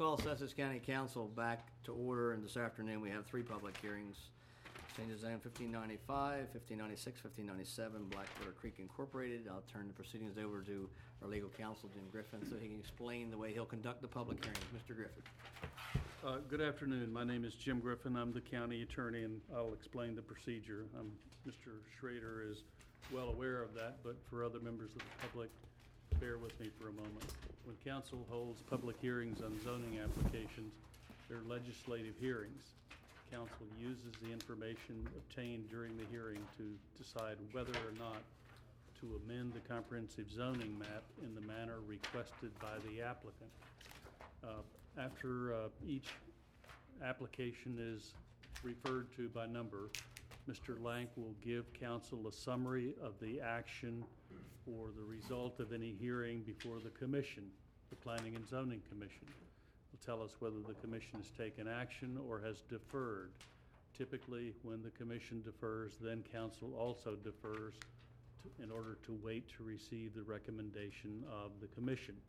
call Sussex County Council back to order, and this afternoon we have three public hearings. Changes zone 1595, 1596, 1597, Blackwater Creek Incorporated. I'll turn the proceedings over to our legal counsel, Jim Griffin, so he can explain the way he'll conduct the public hearings. Mr. Griffin. Good afternoon. My name is Jim Griffin. I'm the county attorney, and I'll explain the procedure. Mr. Schrader is well aware of that, but for other members of the public, bear with me for a moment. When council holds public hearings on zoning applications, they're legislative hearings. Council uses the information obtained during the hearing to decide whether or not to amend the comprehensive zoning map in the manner requested by the applicant. After each application is referred to by number, Mr. Lank will give council a summary of the action or the result of any hearing before the commission, the Planning and Zoning Commission. Will tell us whether the commission has taken action or has deferred. Typically, when the commission defers, then council also defers in order to wait to receive the recommendation of the commission.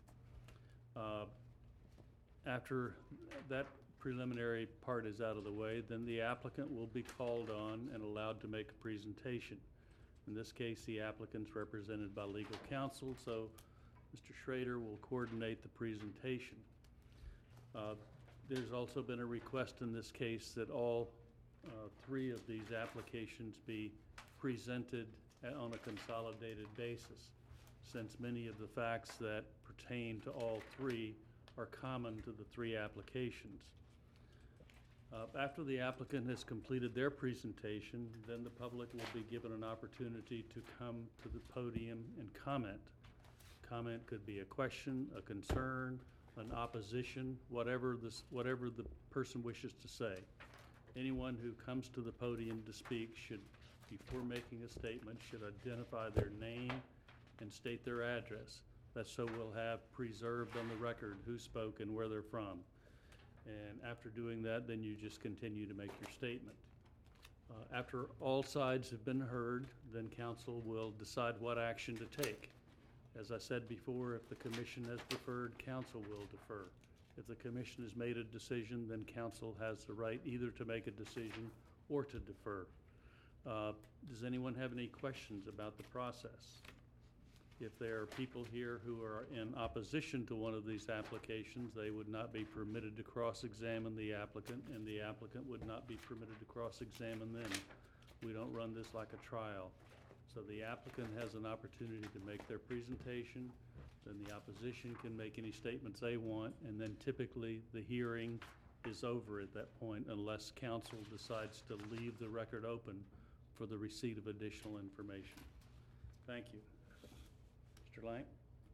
After that preliminary part is out of the way, then the applicant will be called on and allowed to make a presentation. In this case, the applicant's represented by legal counsel, so Mr. Schrader will coordinate the presentation. There's also been a request in this case that all three of these applications be presented on a consolidated basis, since many of the facts that pertain to all three are common to the three applications. After the applicant has completed their presentation, then the public will be given an opportunity to come to the podium and comment. Comment could be a question, a concern, an opposition, whatever the person wishes to say. Anyone who comes to the podium to speak should, before making a statement, should identify their name and state their address. That's so we'll have preserved on the record who spoke and where they're from. And after doing that, then you just continue to make your statement. After all sides have been heard, then council will decide what action to take. As I said before, if the commission has deferred, council will defer. If the commission has made a decision, then council has the right either to make a decision or to defer. Does anyone have any questions about the process? If there are people here who are in opposition to one of these applications, they would not be permitted to cross-examine the applicant, and the applicant would not be permitted to cross-examine them. We don't run this like a trial. So the applicant has an opportunity to make their presentation, then the opposition can make any statements they want, and then typically the hearing is over at that point unless council decides to leave the record open for the receipt of additional information. Thank you. Mr. Lank?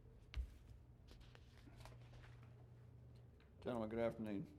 Gentlemen, good afternoon.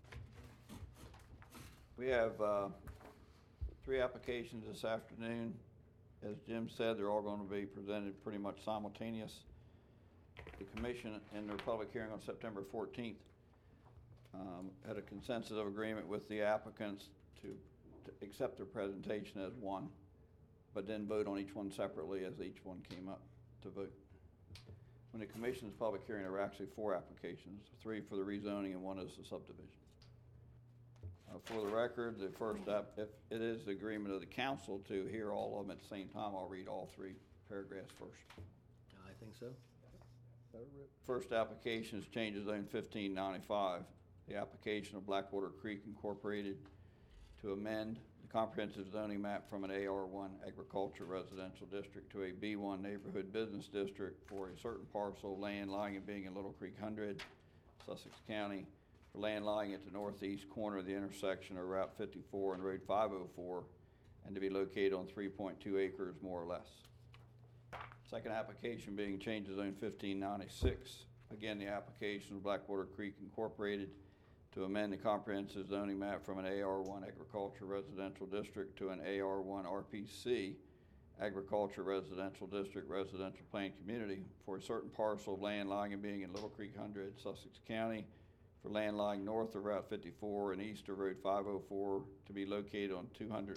We have three applications this afternoon. As Jim said, they're all going to be presented pretty much simultaneous. The commission, in their public hearing on September 14th, had a consensus of agreement with the applicants to accept their presentation as one, but then vote on each one separately as each one came up to vote. When the commission's public hearing, there were actually four applications, three for the rezoning and one is the subdivision. For the record, the first if it is the agreement of the council to hear all of them at the same time, I'll read all three paragraphs first. I think so. First application is changes zone 1595, the application of Blackwater Creek Incorporated to amend the comprehensive zoning map from an AR1 agriculture residential district to a B1 neighborhood business district for a certain parcel of land lying and being in Little Creek 100, Sussex County, for land lying at the northeast corner of the intersection of Route 54 and Road 504, and to be located on 3.2 acres more or less. Second application being changes zone 1596. Again, the application of Blackwater Creek Incorporated to amend the comprehensive zoning map from an AR1 agriculture residential district to an AR1 RPC agriculture residential district residential plan community for a certain parcel of land lying and being in Little Creek 100, Sussex County, for land lying north of Route 54 and east of Road 504 to be located on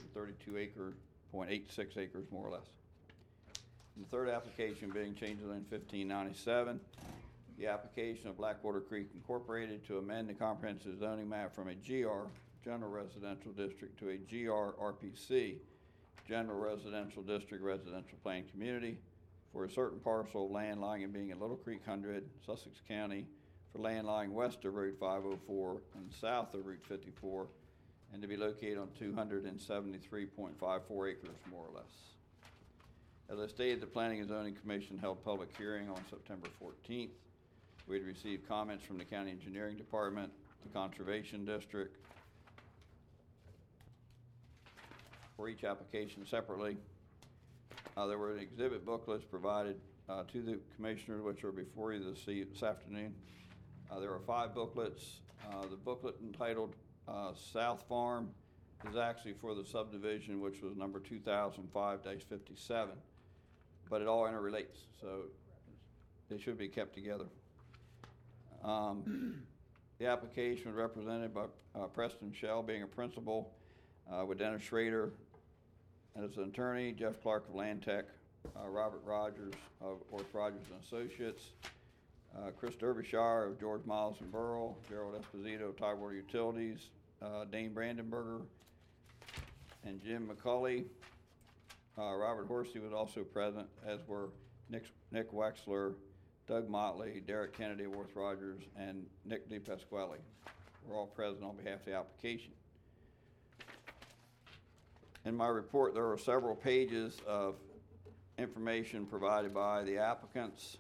232.86 acres more or less. And the third application being changes in 1597. the application of Blackwater Creek Incorporated to amend the comprehensive zoning map from a GR, General Residential District, to a GR RPC, General Residential District Residential Plan Community, for a certain parcel of land lying and being in Little Creek 100, Sussex County, for land lying west of Route 504 and south of Route 54, and to be located on 273.54 acres, more or less. As I stated, the Planning and Zoning Commission held public hearing on September 14th. We had received comments from the County Engineering Department, the Conservation District, for each application separately. There were exhibit booklets provided to the commissioners, which are before you this afternoon. There are 5 booklets. The booklet entitled South Farm is actually for the subdivision, which was number 2005-57, but it all interrelates, so they should be kept together. The application was represented by Preston Shell, being a principal, with Dennis Schrader as an attorney, Jeff Clark of Land Tech, Robert Rogers of Orth Rogers and Associates, Chris Derbyshire of George Miles and Burrell, Gerald Esposito of Tidewater Utilities, Dane Brandenberger, and Jim McCulley. Robert Horsey was also present, as were Nick Wexler, Doug Motley, Derek Kennedy of Orth Rogers, and Nick DePasquale. We're all present on behalf of the application. In my report, there are several pages of information provided by the applicants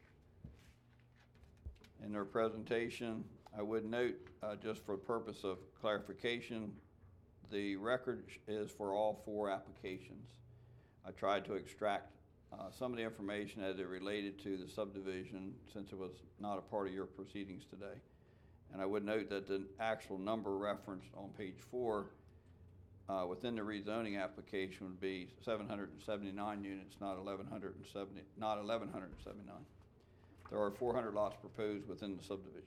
in their presentation. I would note, just for the purpose of clarification, the record is for all 4 applications. I tried to extract some of the information as it related to the subdivision, since it was not a part of your proceedings today. And I would note that the actual number referenced on page 4 within the rezoning application would be 779 units, not 1,179. There are 400 lots proposed within the subdivision.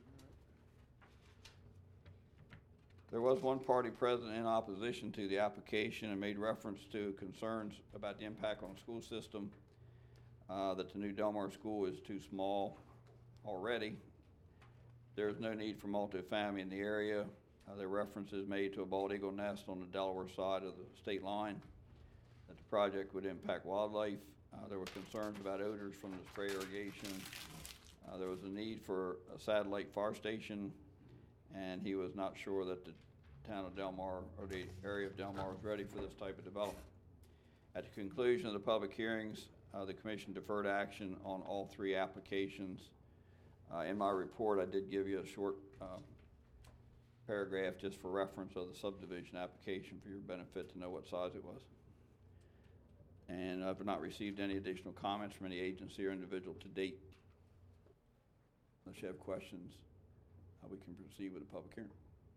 There was one party present in opposition to the application and made reference to concerns about the impact on the school system, that the new Delmar school is too small already. There is no need for multifamily in the area. There are references made to a bald eagle nest on the Delaware side of the state line, that the project would impact wildlife. There were concerns about odors from the spray irrigation. There was a need for a satellite fire station, and he was not sure that the town of Delmar or the area of Delmar was ready for this type of development. At the conclusion of the public hearings, the commission deferred action on all 3 applications. In my report, I did give you a short paragraph just for reference of the subdivision application for your benefit to know what size it was. And I've not received any additional comments from any agency or individual to date. Unless you have questions, we can proceed with the public hearing.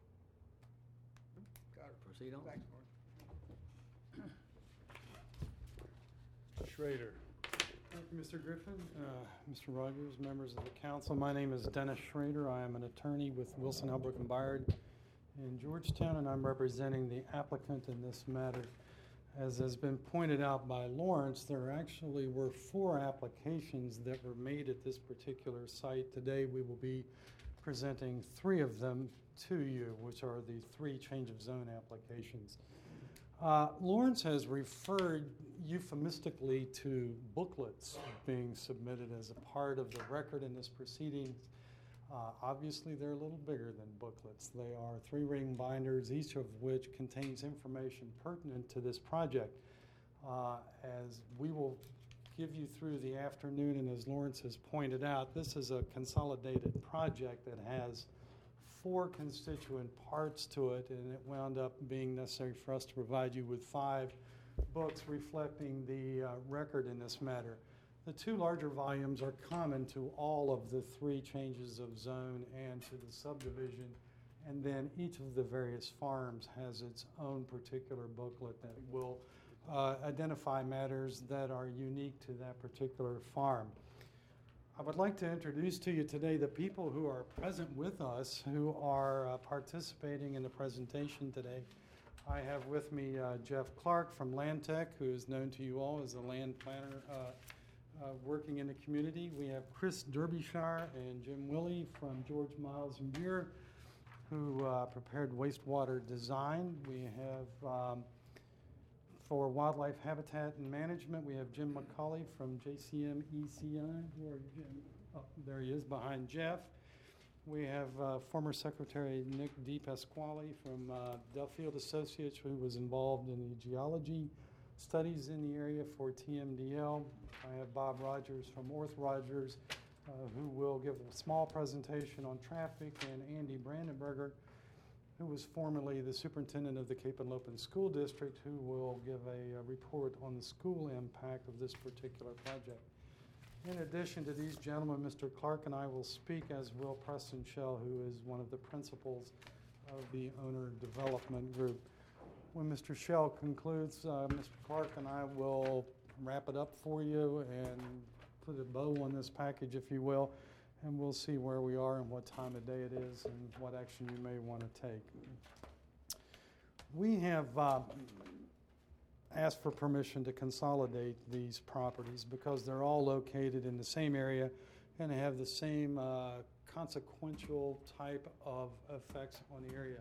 Got it. Proceed on. Thanks, Mark. Schrader. Thank you, Mr. Griffin, Mr. Rogers, members of the council. My name is Dennis Schrader. I am an attorney with Wilson, Elbrook & Byard in Georgetown, and I'm representing the applicant in this matter. As has been pointed out by Lawrence, there actually were 4 applications that were made at this particular site. Today we will be presenting 3 of them to you, which are the 3 change of zone applications. Lawrence has referred euphemistically to booklets being submitted as a part of the record in this proceeding. Obviously, they're a little bigger than booklets. They are 3-ring binders, each of which contains information pertinent to this project. As we will give you through the afternoon, and as Lawrence has pointed out, this is a consolidated project that has 4 constituent parts to it, and it wound up being necessary for us to provide you with 5 books reflecting the record in this matter. The 2 larger volumes are common to all of the 3 changes of zone and to the subdivision, and then each of the various farms has its own particular booklet that will identify matters that are unique to that particular farm. I would like to introduce to you today the people who are present with us, who are participating in the presentation today. I have with me Jeff Clark from Land Tech, who is known to you all as the land planner working in the community. We have Chris Derbyshire and Jim Willey from George Miles and Muir, who prepared wastewater design. We have, for wildlife habitat and management, we have Jim McCauley from JCM ECI. Where are you, Jim? Oh, there he is behind Jeff. We have former Secretary Nick DePasquale from Duffield Associates, who was involved in the geology studies in the area for TMDL. I have Bob Rogers from Orth Rogers, who will give a small presentation on traffic, and Andy Brandenberger, who was formerly the superintendent of the Cape Henlopen School District, who will give a report on the school impact of this particular project. In addition to these gentlemen, Mr. Clark and I will speak, as will Preston Shell, who is one of the principals of the owner development group. When Mr. Shell concludes, Mr. Clark and I will wrap it up for you and put a bow on this package, if you will, and we'll see where we are and what time of day it is and what action you may want to take. We have asked for permission to consolidate these properties because they're all located in the same area and have the same consequential type of effects on the area.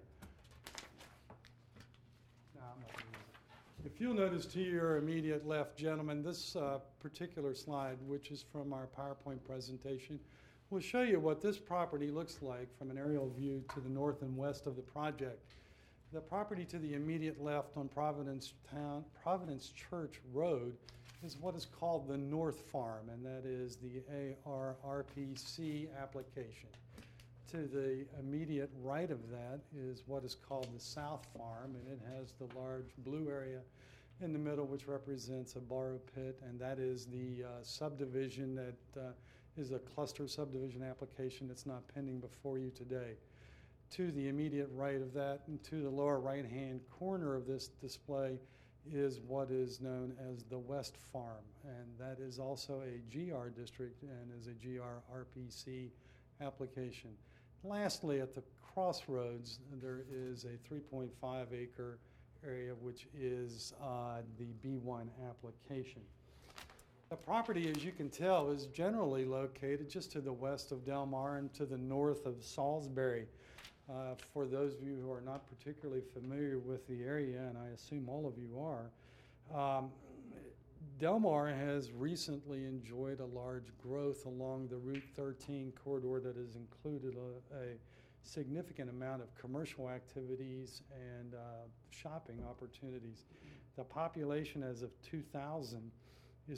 If you'll notice to your immediate left, gentlemen, this particular slide, which is from our PowerPoint presentation, will show you what this property looks like from an aerial view to the north and west of the project. The property to the immediate left on Providence Church Road is what is called the North Farm, and that is the ARRPC application. To the immediate right of that is what is called the South Farm, and it has the large blue area in the middle, which represents a borrow pit, and that is the subdivision that is a cluster subdivision application that's not pending before you today. To the immediate right of that, and to the lower right-hand corner of this display, is what is known as the West Farm, and that is also a GR district and is a GRRPC application. Lastly, at the crossroads, there is a 3.5 acre area which is the B1 application. The property, as you can tell, is generally located just to the west of Del Mar and to the north of Salisbury. For those of you who are not particularly familiar with the area, and I assume all of you are, Del Mar has recently enjoyed a large growth along the Route 13 corridor that has included a significant amount of commercial activities and shopping opportunities. The population as of 2000 is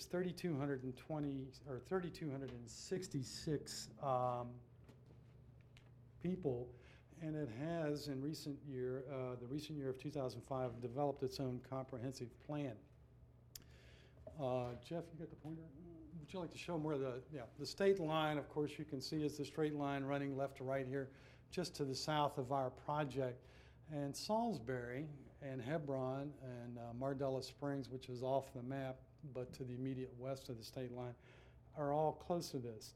3,266 people, and it has, in the recent year of 2005, developed its own comprehensive plan. Jeff, you got the pointer? Would you like to show more of the state line, of course, you can see is the straight line running left to right here, just to the south of our project. And Salisbury and Hebron and Mardella Springs, which is off the map, but to the immediate west of the state line, are all close to this.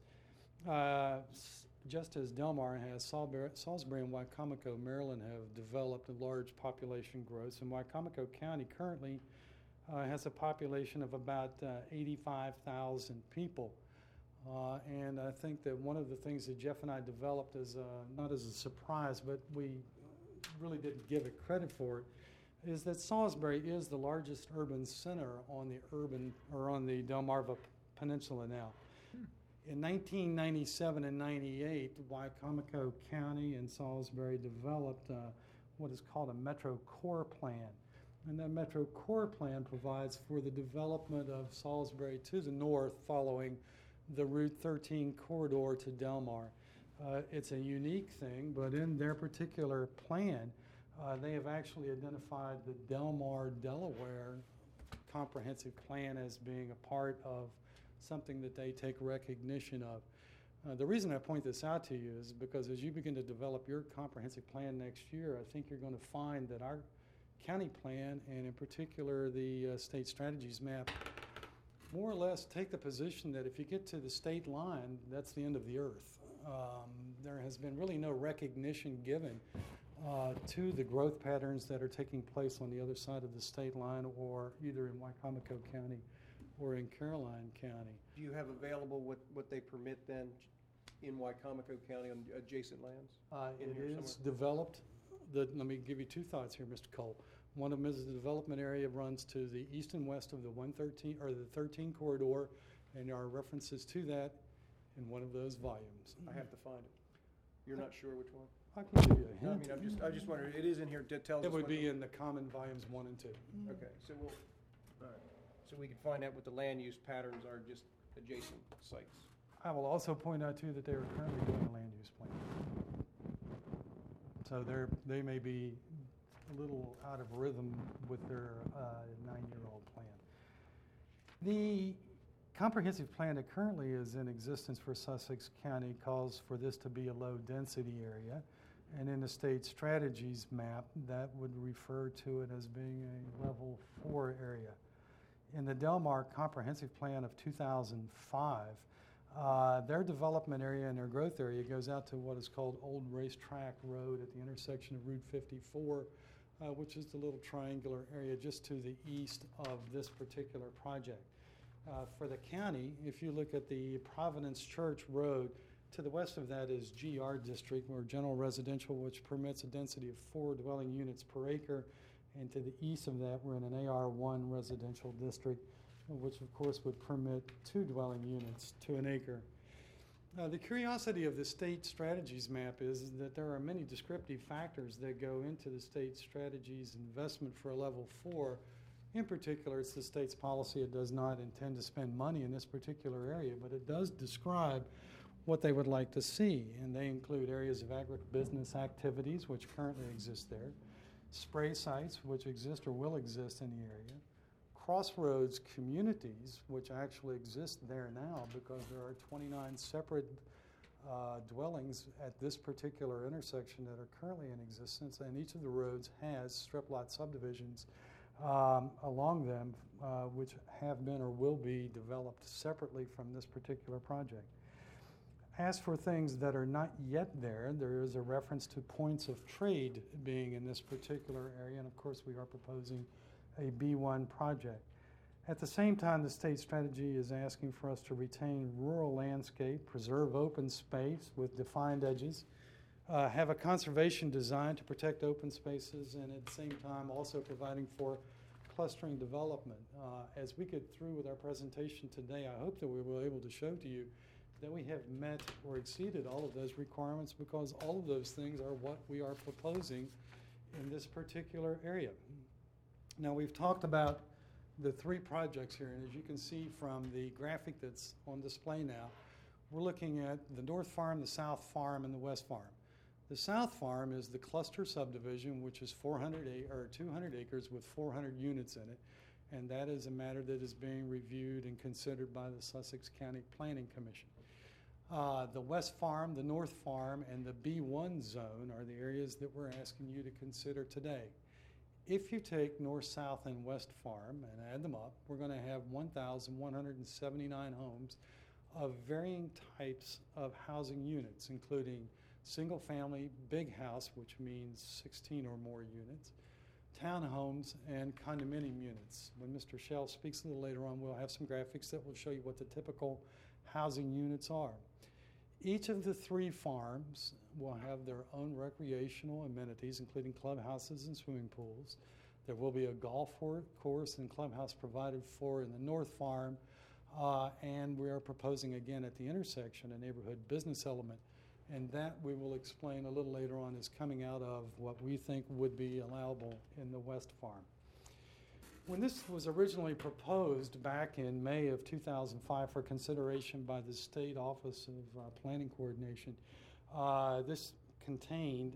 Just as Del Mar has, Salisbury and Wicomico, Maryland, have developed a large population growth, and Wicomico County currently has a population of about 85,000 people. And I think that one of the things that Jeff and I developed as not as a surprise, but we really didn't give it credit for it, is that Salisbury is the largest urban center on the Delmarva Peninsula now. In 1997 and 98, Wicomico County and Salisbury developed what is called a Metro Core Plan. And that Metro Core Plan provides for the development of Salisbury to the north following the Route 13 corridor to Del Mar. It's a unique thing, but in their particular plan, they have actually identified the Del Mar, Delaware comprehensive plan as being a part of something that they take recognition of. The reason I point this out to you is because as you begin to develop your comprehensive plan next year, I think you're going to find that our county plan, and in particular the state strategies map, more or less take the position that if you get to the state line, that's the end of the earth. There has been really no recognition given to the growth patterns that are taking place on the other side of the state line, or either in Wicomico County or in Caroline County. Do you have available what they permit then in Wycomico County on adjacent lands? In It here is developed, let me give you two thoughts here, Mr. Cole. One of them is the development area runs to the east and west of the 113, or the 13 corridor, and there are references to that in one of those volumes. I have to find it. You're not sure which one? I can give you a No, I hint. mean, I just wondering, it is in here, it tells us. It would what be the- in the common volumes 1 and 2. Okay, so we'll, all right. So we can find out what the land use patterns are just adjacent sites. I will also point out too that they are currently doing a land use plan. So they may be a little out of rhythm with their 9-year-old plan. The comprehensive plan that currently is in existence for Sussex County calls for this to be a low-density area. And in the state strategies map, that would refer to it as being a level 4 area. In the Delmar Comprehensive Plan of 2005, their development area and their growth area goes out to what is called Old Racetrack Road at the intersection of Route 54, which is the little triangular area just to the east of this particular project. For the county, if you look at the Providence Church Road, to the west of that is GR District, or General Residential, which permits a density of 4 dwelling units per acre. And to the east of that, we're in an AR1 residential district, which of course would permit 2 dwelling units to an acre. The curiosity of the state strategies map is that there are many descriptive factors that go into the state strategies investment for a level 4. In particular, it's the state's policy. It does not intend to spend money in this particular area, but it does describe what they would like to see. And they include areas of agribusiness activities, which currently exist there, spray sites, which exist or will exist in the area, crossroads communities, which actually exist there now because there are 29 separate dwellings at this particular intersection that are currently in existence, and each of the roads has strip lot subdivisions along them, which have been or will be developed separately from this particular project. As for things that are not yet there, there is a reference to points of trade being in this particular area, and of course we are proposing a B1 project. At the same time, the state strategy is asking for us to retain rural landscape, preserve open space with defined edges, have a conservation design to protect open spaces, and at the same time also providing for clustering development. As we get through with our presentation today, I hope that we will be able to show to you that we have met or exceeded all of those requirements, because all of those things are what we are proposing in this particular area. Now, we've talked about the 3 projects here, and as you can see from the graphic that's on display now, we're looking at the North Farm, the South Farm, and the West Farm. The South Farm is the cluster subdivision, which is 200 acres with 400 units in it, and that is a matter that is being reviewed and considered by the Sussex County Planning Commission. The West Farm, the North Farm, and the B1 zone are the areas that we're asking you to consider today. If you take North, South, and West Farm and add them up, we're going to have 1,179 homes of varying types of housing units, including single-family, big house, which means 16 or more units, townhomes, and condominium units. When Mr. Shell speaks a little later on, we'll have some graphics that will show you what the typical housing units are. Each of the 3 farms will have their own recreational amenities, including clubhouses and swimming pools. There will be a golf course and clubhouse provided for in the North Farm, and we are proposing again at the intersection a neighborhood business element, and that we will explain a little later on is coming out of what we think would be allowable in the West Farm. When this was originally proposed back in May of 2005 for consideration by the State Office of Planning Coordination, this contained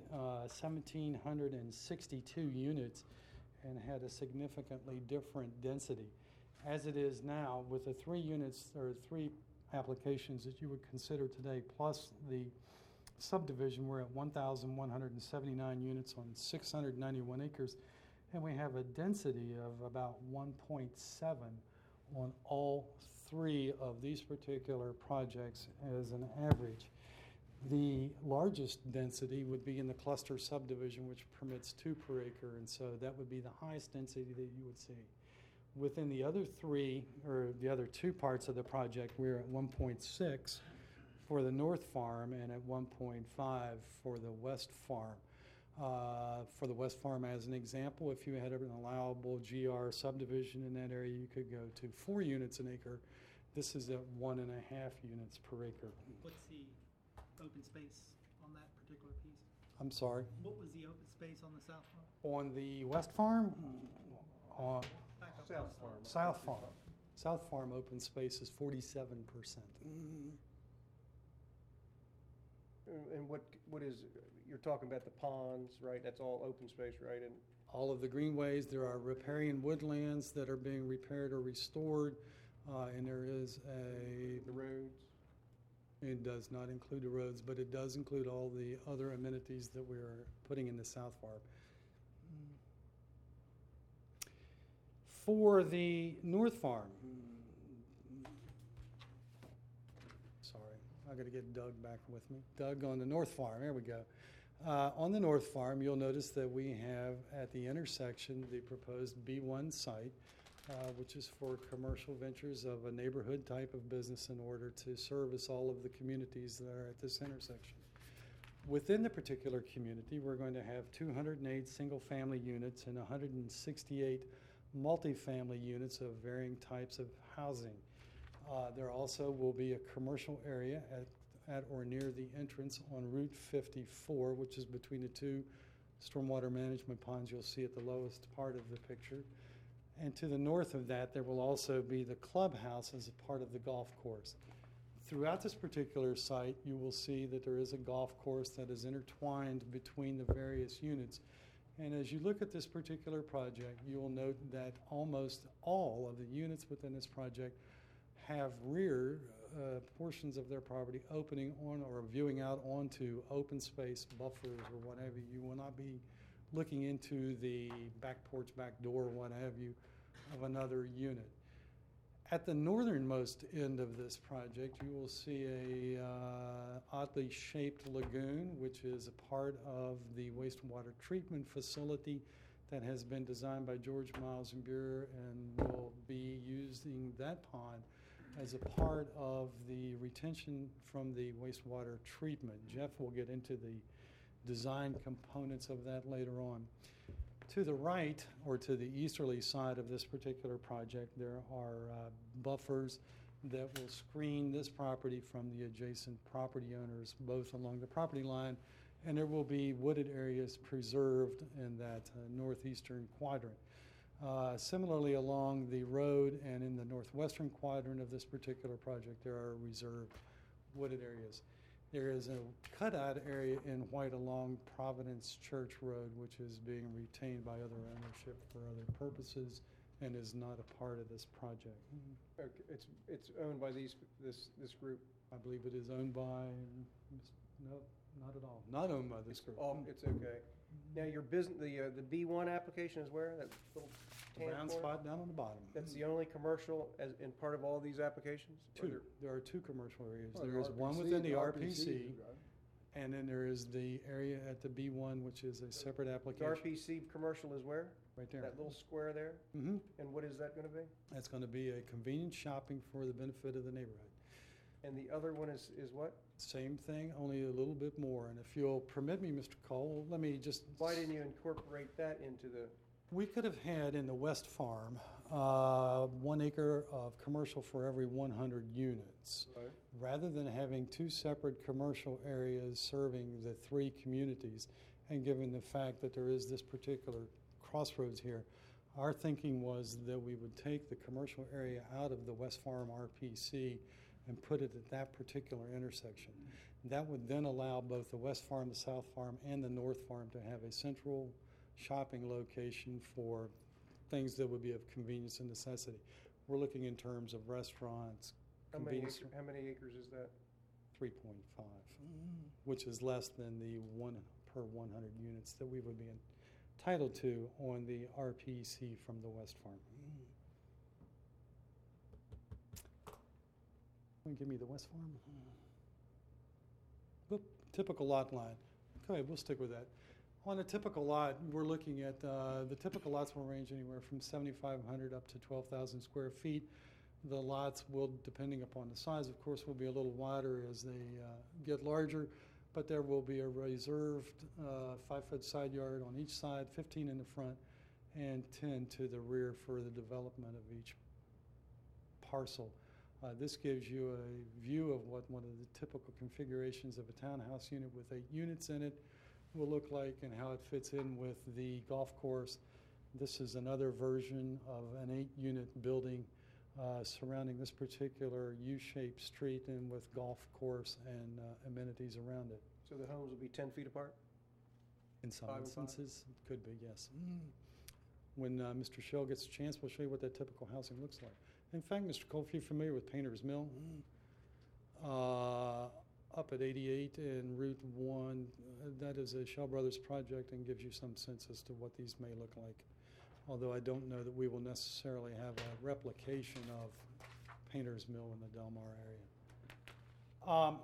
1,762 units and had a significantly different density. As it is now, with the 3 units or 3 applications that you would consider today, plus the subdivision, we're at 1,179 units on 691 acres. And we have a density of about 1.7 on all 3 of these particular projects as an average. The largest density would be in the cluster subdivision, which permits 2 per acre, and so that would be the highest density that you would see. Within the other three, or the other two parts of the project, we're at 1.6 for the north farm and at 1.5 for the west farm. For the west farm, as an example, if you had an allowable GR subdivision in that area, you could go to 4 units an acre. This is at 1.5 units per acre. What's the open space on that particular piece? I'm sorry. What was the open space on the south farm? On the west farm, Back up South on the farm. south farm. South farm open space is 47%. And what is, you're talking about the ponds, right? That's all open space, right? And All of the greenways, there are riparian woodlands that are being repaired or restored, and there is the roads? it does not include the roads, but it does include all the other amenities that we're putting in the South Farm. For the North Farm, sorry, I got to get Doug back with me. Doug on the North Farm, there we go. On the North Farm, you'll notice that we have at the intersection the proposed B1 site, which is for commercial ventures of a neighborhood type of business in order to service all of the communities that are at this intersection. Within the particular community, we're going to have 208 single-family units and 168 multifamily units of varying types of housing. There also will be a commercial area at or near the entrance on Route 54, which is between the two stormwater management ponds you'll see at the lowest part of the picture. And to the north of that, there will also be the clubhouse as a part of the golf course. Throughout this particular site, you will see that there is a golf course that is intertwined between the various units. And as you look at this particular project, you will note that almost all of the units within this project have rear portions of their property opening on or viewing out onto open space buffers or what have you. You will not be looking into the back porch, back door, what have you, of another unit. At the northernmost end of this project, you will see a oddly shaped lagoon, which is a part of the wastewater treatment facility that has been designed by George Miles and Buer, and will be using that pond as a part of the retention from the wastewater treatment. Jeff will get into the design components of that later on. To the right, or to the easterly side of this particular project, there are buffers that will screen this property from the adjacent property owners, both along the property line, and there will be wooded areas preserved in that northeastern quadrant. Similarly, along the road and in the northwestern quadrant of this particular project, there are reserved wooded areas. There is a cutout area in white along Providence Church Road, which is being retained by other ownership for other purposes and is not a part of this project. Okay, it's owned by this group? I believe it is owned by, no, not at all. Not owned by this group. Oh, it's okay. Now, your business, the B1 application is where? That little The tan brown corner? spot down on the bottom. That's the only commercial as in part of all these applications? Or Two. There are two commercial areas. Well, There is one RPC, within the the RPC, right? and then there is the area at the B1, which is a separate The application. RPC commercial is where? Right there. That little square there? Mm-hmm. And what is that going to be? That's going to be a convenient shopping for the benefit of the neighborhood. And the other one is what? Same thing, only a little bit more. And if you'll permit me, Mr. Cole, let me just... Why didn't you incorporate that into the, We could have had in the West Farm 1 acre of commercial for every 100 units. Right. Rather than having two separate commercial areas serving the three communities, and given the fact that there is this particular crossroads here, our thinking was that we would take the commercial area out of the West Farm RPC and put it at that particular intersection. That would then allow both the West Farm, the South Farm, and the North Farm to have a central shopping location for things that would be of convenience and necessity. We're looking in terms of restaurants, how many convenience, acres is that? 3.5, which is less than the 1 per 100 units that we would be entitled to on the RPC from the West Farm. Give me the West Farm. Whoop, typical lot line. Okay, we'll stick with that. On a typical lot, we're looking at, the typical lots will range anywhere from 7,500 up to 12,000 square feet. The lots will, depending upon the size, of course, will be a little wider as they get larger, but there will be a reserved 5-foot side yard on each side, 15 in the front, and 10 to the rear for the development of each parcel. This gives you a view of what one of the typical configurations of a townhouse unit with 8 units in it will look like and how it fits in with the golf course. This is another version of an 8-unit building surrounding this particular U-shaped street and with golf course and amenities around it. So the homes will be 10 feet apart? In some 5 and 5? instances, it could be, yes. When Mr. Shell gets a chance, we'll show you what that typical housing looks like. In fact, Mr. Cole, if you're familiar with Painter's Mill, up at 88 and Route 1, that is a Shell Brothers project and gives you some sense as to what these may look like. Although I don't know that we will necessarily have a replication of Painter's Mill in the Del Mar area.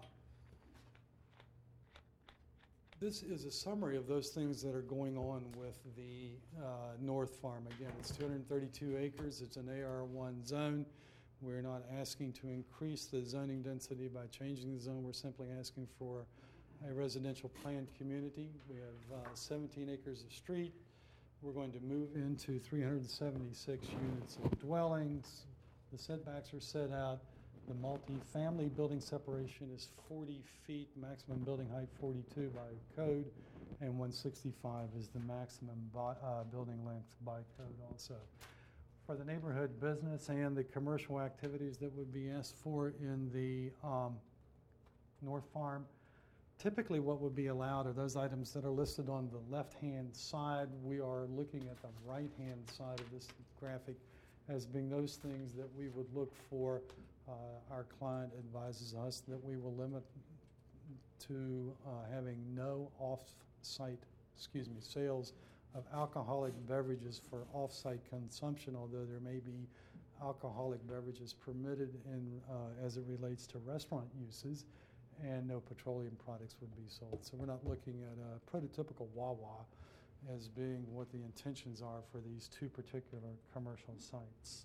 This is a summary of those things that are going on with the North Farm. Again, it's 232 acres. It's an AR1 zone. We're not asking to increase the zoning density by changing the zone. We're simply asking for a residential planned community. We have 17 acres of street. We're going to move into 376 units of dwellings. The setbacks are set out. The multi-family building separation is 40 feet, maximum building height 42 by code, and 165 is the maximum building length by code also. For the neighborhood business and the commercial activities that would be asked for in the North Farm, typically what would be allowed are those items that are listed on the left-hand side. We are looking at the right-hand side of this graphic as being those things that we would look for. Our client advises us that we will limit to having no off-site, sales of alcoholic beverages for off-site consumption, although there may be alcoholic beverages permitted in, as it relates to restaurant uses, and no petroleum products would be sold. So we're not looking at a prototypical Wawa as being what the intentions are for these 2 particular commercial sites.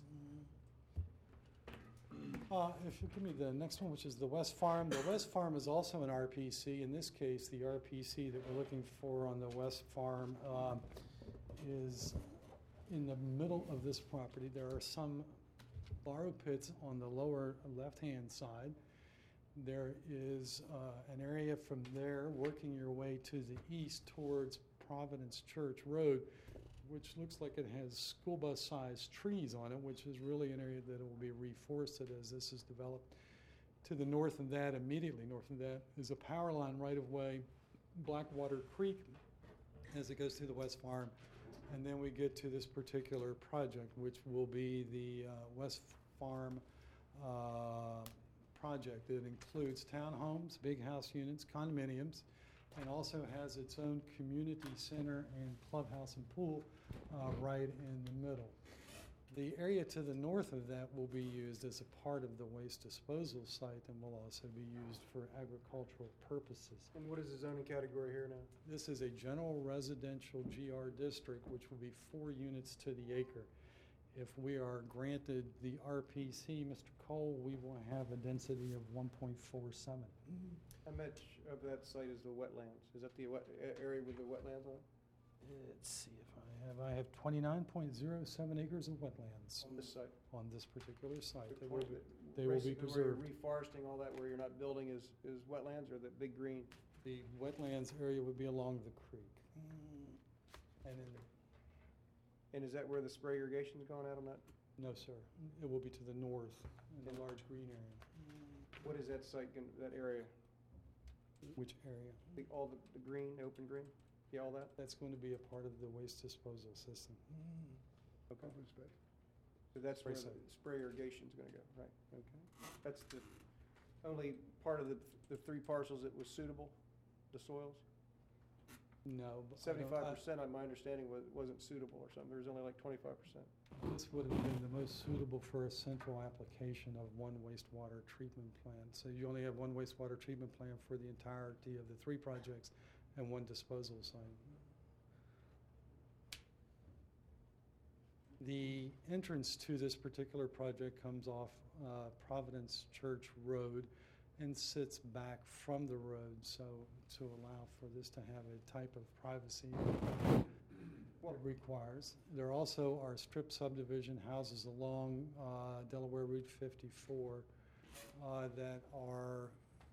If you give me the next one, which is the West Farm. The West Farm is also an RPC. In this case, the RPC that we're looking for on the West Farm is in the middle of this property. There are some borrow pits on the lower left-hand side. There is an area from there working your way to the east towards Providence Church Road, which looks like it has school bus-sized trees on it, which is really an area that will be reforested as this is developed. To the north of that, immediately north of that, is a power line right-of-way, Blackwater Creek, as it goes through the West Farm. And then we get to this particular project, which will be the West Farm project. It includes townhomes, big house units, condominiums, and also has its own community center and clubhouse and pool right in the middle. The area to the north of that will be used as a part of the waste disposal site and will also be used for agricultural purposes. And what is the zoning category here now? This is a general residential GR district, which will be 4 units to the acre. If we are granted the RPC, Mr. Cole, we will have a density of 1.47. How much of that site is the wetlands? Is that the area with the wetlands on it? Let's see if I have 29.07 acres of wetlands On this site? on this particular site. The They part will, that- they will be basically where you're preserved. Reforesting, all that, where you're not building is wetlands or the big green? The wetlands area would be along the creek. And in And is that where the spray irrigation's gone out on that? no, sir, it will be to the north in the large green area. What is that site, that area? Which area? All the green, the open green? Yeah, all that? That's going to be a part of the waste disposal system. Okay. So that's where the Spray site. spray irrigation's gonna go, right? Okay. That's the only part of the 3 parcels that was suitable, the soils? No. but I don't- 75%, on my understanding, wasn't suitable or something. There was only like 25%. This would have been the most suitable for a central application of one wastewater treatment plant. So you only have one wastewater treatment plant for the entirety of the 3 projects and one disposal site. The entrance to this particular project comes off Providence Church Road and sits back from the road, so to allow for this to have a type of privacy it requires. There also are strip subdivision houses along Delaware Route 54 that are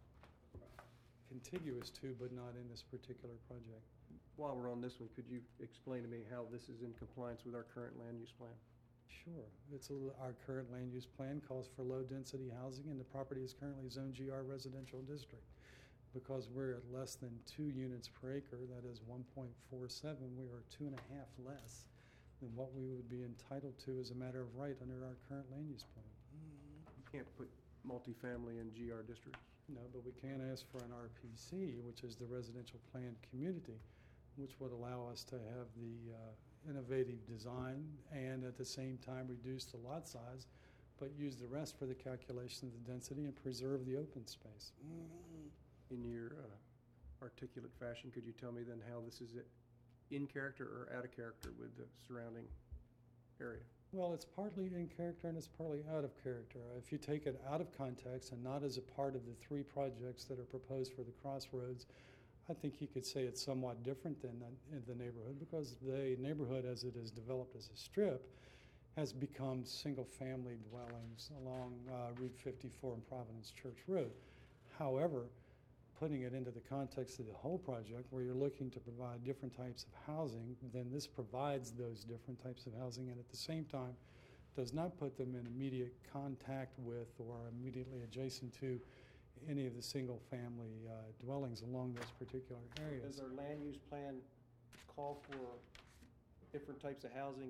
contiguous to but not in this particular project. While we're on this one, could you explain to me how this is in compliance with our current land use plan? Sure. Our current land use plan calls for low-density housing, and the property is currently Zone GR residential district. Because we're at less than 2 units per acre, that is 1.47, we are 2.5 less than what we would be entitled to as a matter of right under our current land use plan. You can't put multifamily in GR districts. No, but we can ask for an RPC, which is the residential planned community, which would allow us to have the innovative design and at the same time reduce the lot size, but use the rest for the calculation of the density and preserve the open space. In your articulate fashion, could you tell me then how this is in character or out of character with the surrounding area? Well, it's partly in character and it's partly out of character. If you take it out of context and not as a part of the 3 projects that are proposed for the crossroads, I think you could say it's somewhat different than the neighborhood, because the neighborhood, as it is developed as a strip, has become single-family dwellings along Route 54 and Providence Church Road. However, putting it into the context of the whole project, where you're looking to provide different types of housing, then this provides those different types of housing, and at the same time does not put them in immediate contact with or immediately adjacent to any of the single-family dwellings along those particular areas. Does our land use plan call for different types of housing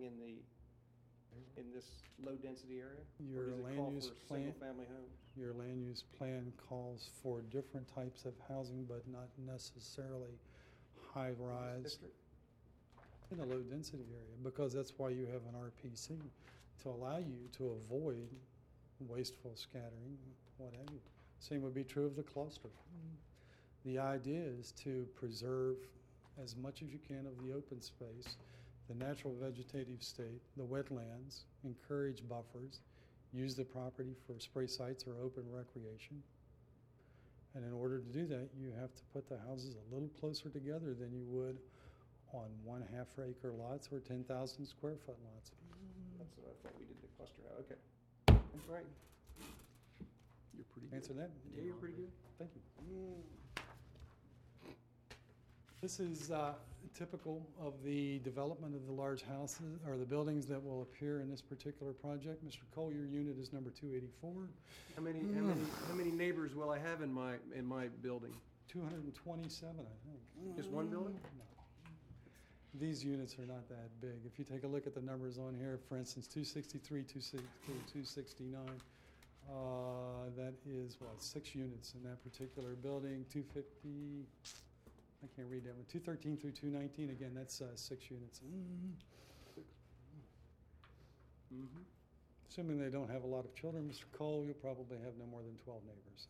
in this low-density area? Your Or does it land call use for plan- single-family homes? Your land use plan calls for different types of housing, but not necessarily high-rise District? in a low-density area, because that's why you have an RPC, to allow you to avoid wasteful scattering, what have you. Same would be true of the cluster. The idea is to preserve as much as you can of the open space, the natural vegetative state, the wetlands, encourage buffers, use the property for spray sites or open recreation. And in order to do that, you have to put the houses a little closer together than you would on 1/2 acre lots or 10,000 square foot lots. That's what I thought we did the cluster house. Okay. All right. You're pretty good. Answer that? Yeah, you're pretty good. Thank you. This is typical of the development of the large houses or the buildings that will appear in this particular project. Mr. Cole, your unit is number 284. How many neighbors will I have in my building? 227, I think. Just one building? No. These units are not that big. If you take a look at the numbers on here, for instance, 263, 269, that is, 6 units in that particular building. 250, I can't read that one. 213 through 219, again, that's 6 units. Mm-hmm. Assuming they don't have a lot of children, Mr. Cole, you'll probably have no more than 12 neighbors.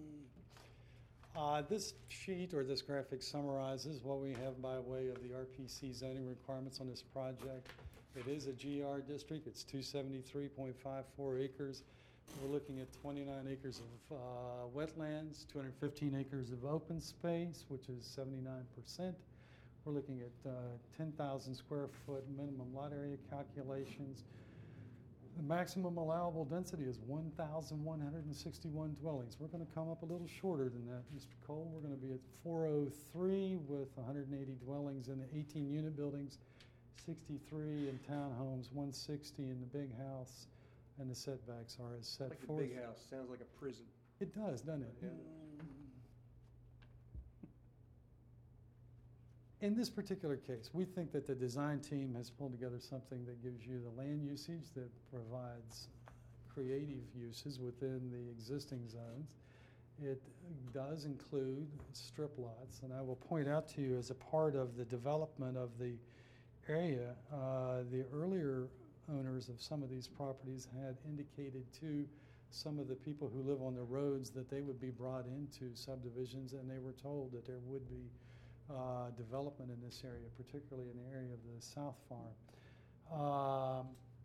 This sheet or this graphic summarizes what we have by way of the RPC zoning requirements on this project. It is a GR district. It's 273.54 acres. We're looking at 29 acres of wetlands, 215 acres of open space, which is 79%. We're looking at 10,000 square foot minimum lot area calculations. The maximum allowable density is 1,161 dwellings. We're going to come up a little shorter than that, Mr. Cole. We're going to be at 403 with 180 dwellings in the 18-unit buildings, 63 in townhomes, 160 in the big house, and the setbacks are as set Like a forth. big house. Sounds like a prison. It does, doesn't it? Yeah. In this particular case, we think that the design team has pulled together something that gives you the land usage that provides creative uses within the existing zones. It does include strip lots, and I will point out to you as a part of the development of the area, the earlier owners of some of these properties had indicated to some of the people who live on the roads that they would be brought into subdivisions, and they were told that there would be development in this area, particularly in the area of the South Farm.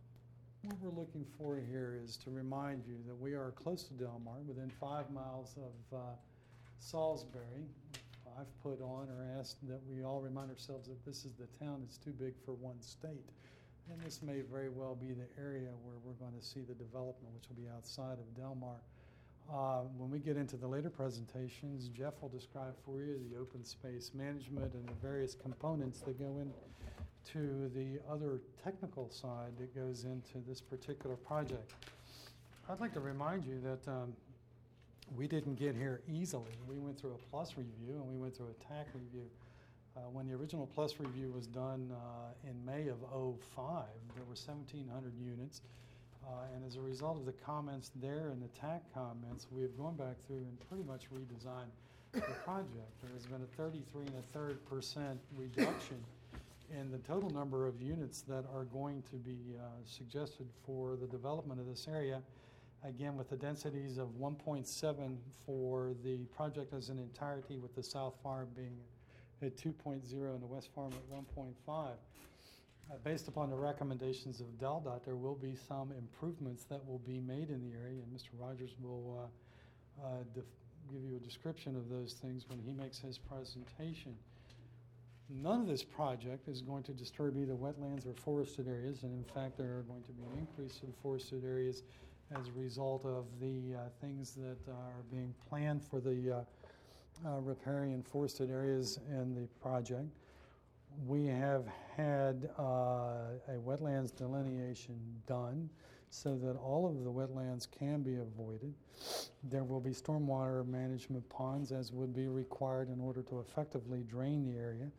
What we're looking for here is to remind you that we are close to Del Mar, within 5 miles of Salisbury. I've put on or asked that we all remind ourselves that this is the town that's too big for one state. And this may very well be the area where we're going to see the development, which will be outside of Del Mar. When we get into the later presentations, Jeff will describe for you the open space management and the various components that go into the other technical side that goes into this particular project. I'd like to remind you that we didn't get here easily. We went through a plus review and we went through a TAC review. When the original plus review was done in May of '05, there were 1,700 units. And as a result of the comments there and the TAC comments, we have gone back through and pretty much redesigned the project. There has been a 33.33% reduction in the total number of units that are going to be suggested for the development of this area. Again, with the densities of 1.7 for the project as an entirety, with the South Farm being at 2.0 and the West Farm at 1.5. Based upon the recommendations of DelDOT, there will be some improvements that will be made in the area, and Mr. Rogers will give you a description of those things when he makes his presentation. None of this project is going to disturb either wetlands or forested areas, and in fact there are going to be an increase in forested areas as a result of the things that are being planned for the riparian forested areas in the project. We have had a wetlands delineation done so that all of the wetlands can be avoided. There will be stormwater management ponds as would be required in order to effectively drain the area.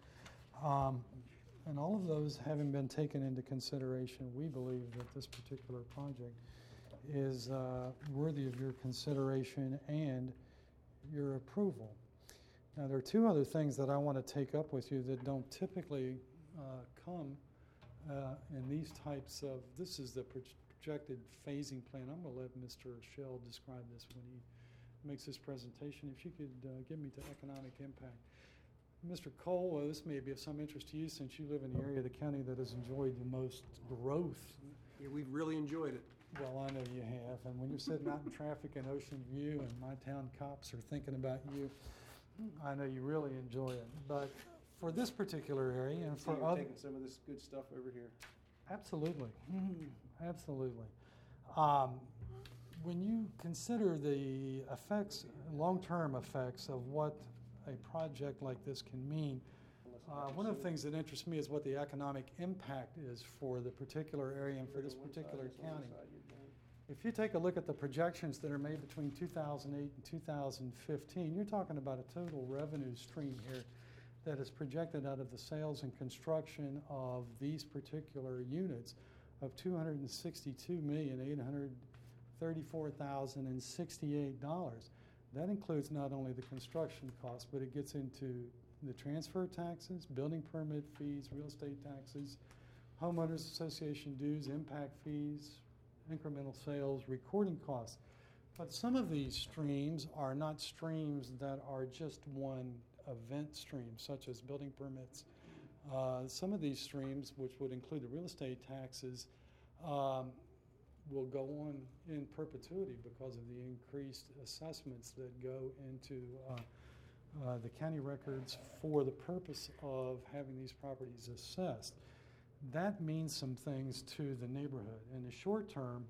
And all of those having been taken into consideration, we believe that this particular project is worthy of your consideration and your approval. Now, there are two other things that I want to take up with you that don't typically come in these types of, this is the projected phasing plan. I'm going to let Mr. Shell describe this when he makes his presentation. If you could get me to economic impact. Mr. Cole, this may be of some interest to you since you live in the area of the county that has enjoyed the most growth. Yeah, we've really enjoyed it. Well, I know you have. And when you're sitting out in traffic in Ocean View and my town cops are thinking about you, I know you really enjoy it. But for this particular area and So for you're other... taking some of this good stuff over here. Absolutely. Absolutely. When you consider the effects, long-term effects of what a project like this can mean, one of the things that interests me is what the economic impact is for the particular area and for this particular county. If you take a look at the projections that are made between 2008 and 2015, you're talking about a total revenue stream here that is projected out of the sales and construction of these particular units of $262,834,068. That includes not only the construction costs, but it gets into the transfer taxes, building permit fees, real estate taxes, homeowners association dues, impact fees, incremental sales, recording costs. But some of these streams are not streams that are just one event stream, such as building permits. Some of these streams, which would include the real estate taxes, will go on in perpetuity because of the increased assessments that go into the county records for the purpose of having these properties assessed. That means some things to the neighborhood. In the short term,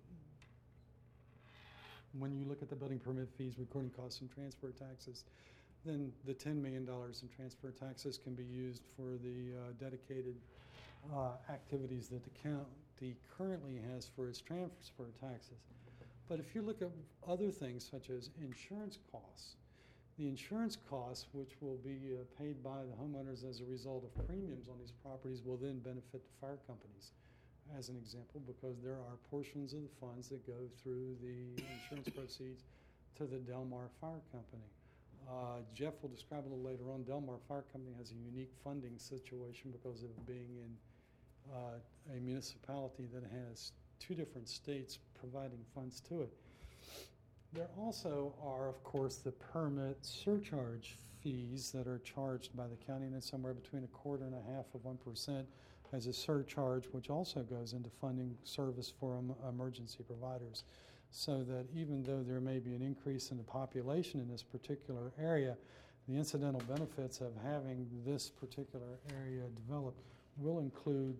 when you look at the building permit fees, recording costs, and transfer taxes, then the $10 million in transfer taxes can be used for the dedicated activities that the county currently has for its transfer taxes. But if you look at other things such as insurance costs, the insurance costs, which will be paid by the homeowners as a result of premiums on these properties, will then benefit the fire companies, as an example, because there are portions of the funds that go through the insurance proceeds to the Del Mar Fire Company. Jeff will describe a little later on. Del Mar Fire Company has a unique funding situation because of being in a municipality that has two different states providing funds to it. There also are, of course, the permit surcharge fees that are charged by the county, and it's somewhere between 1/4.5% of 1% as a surcharge, which also goes into funding service for emergency providers. So that even though there may be an increase in the population in this particular area, the incidental benefits of having this particular area developed will include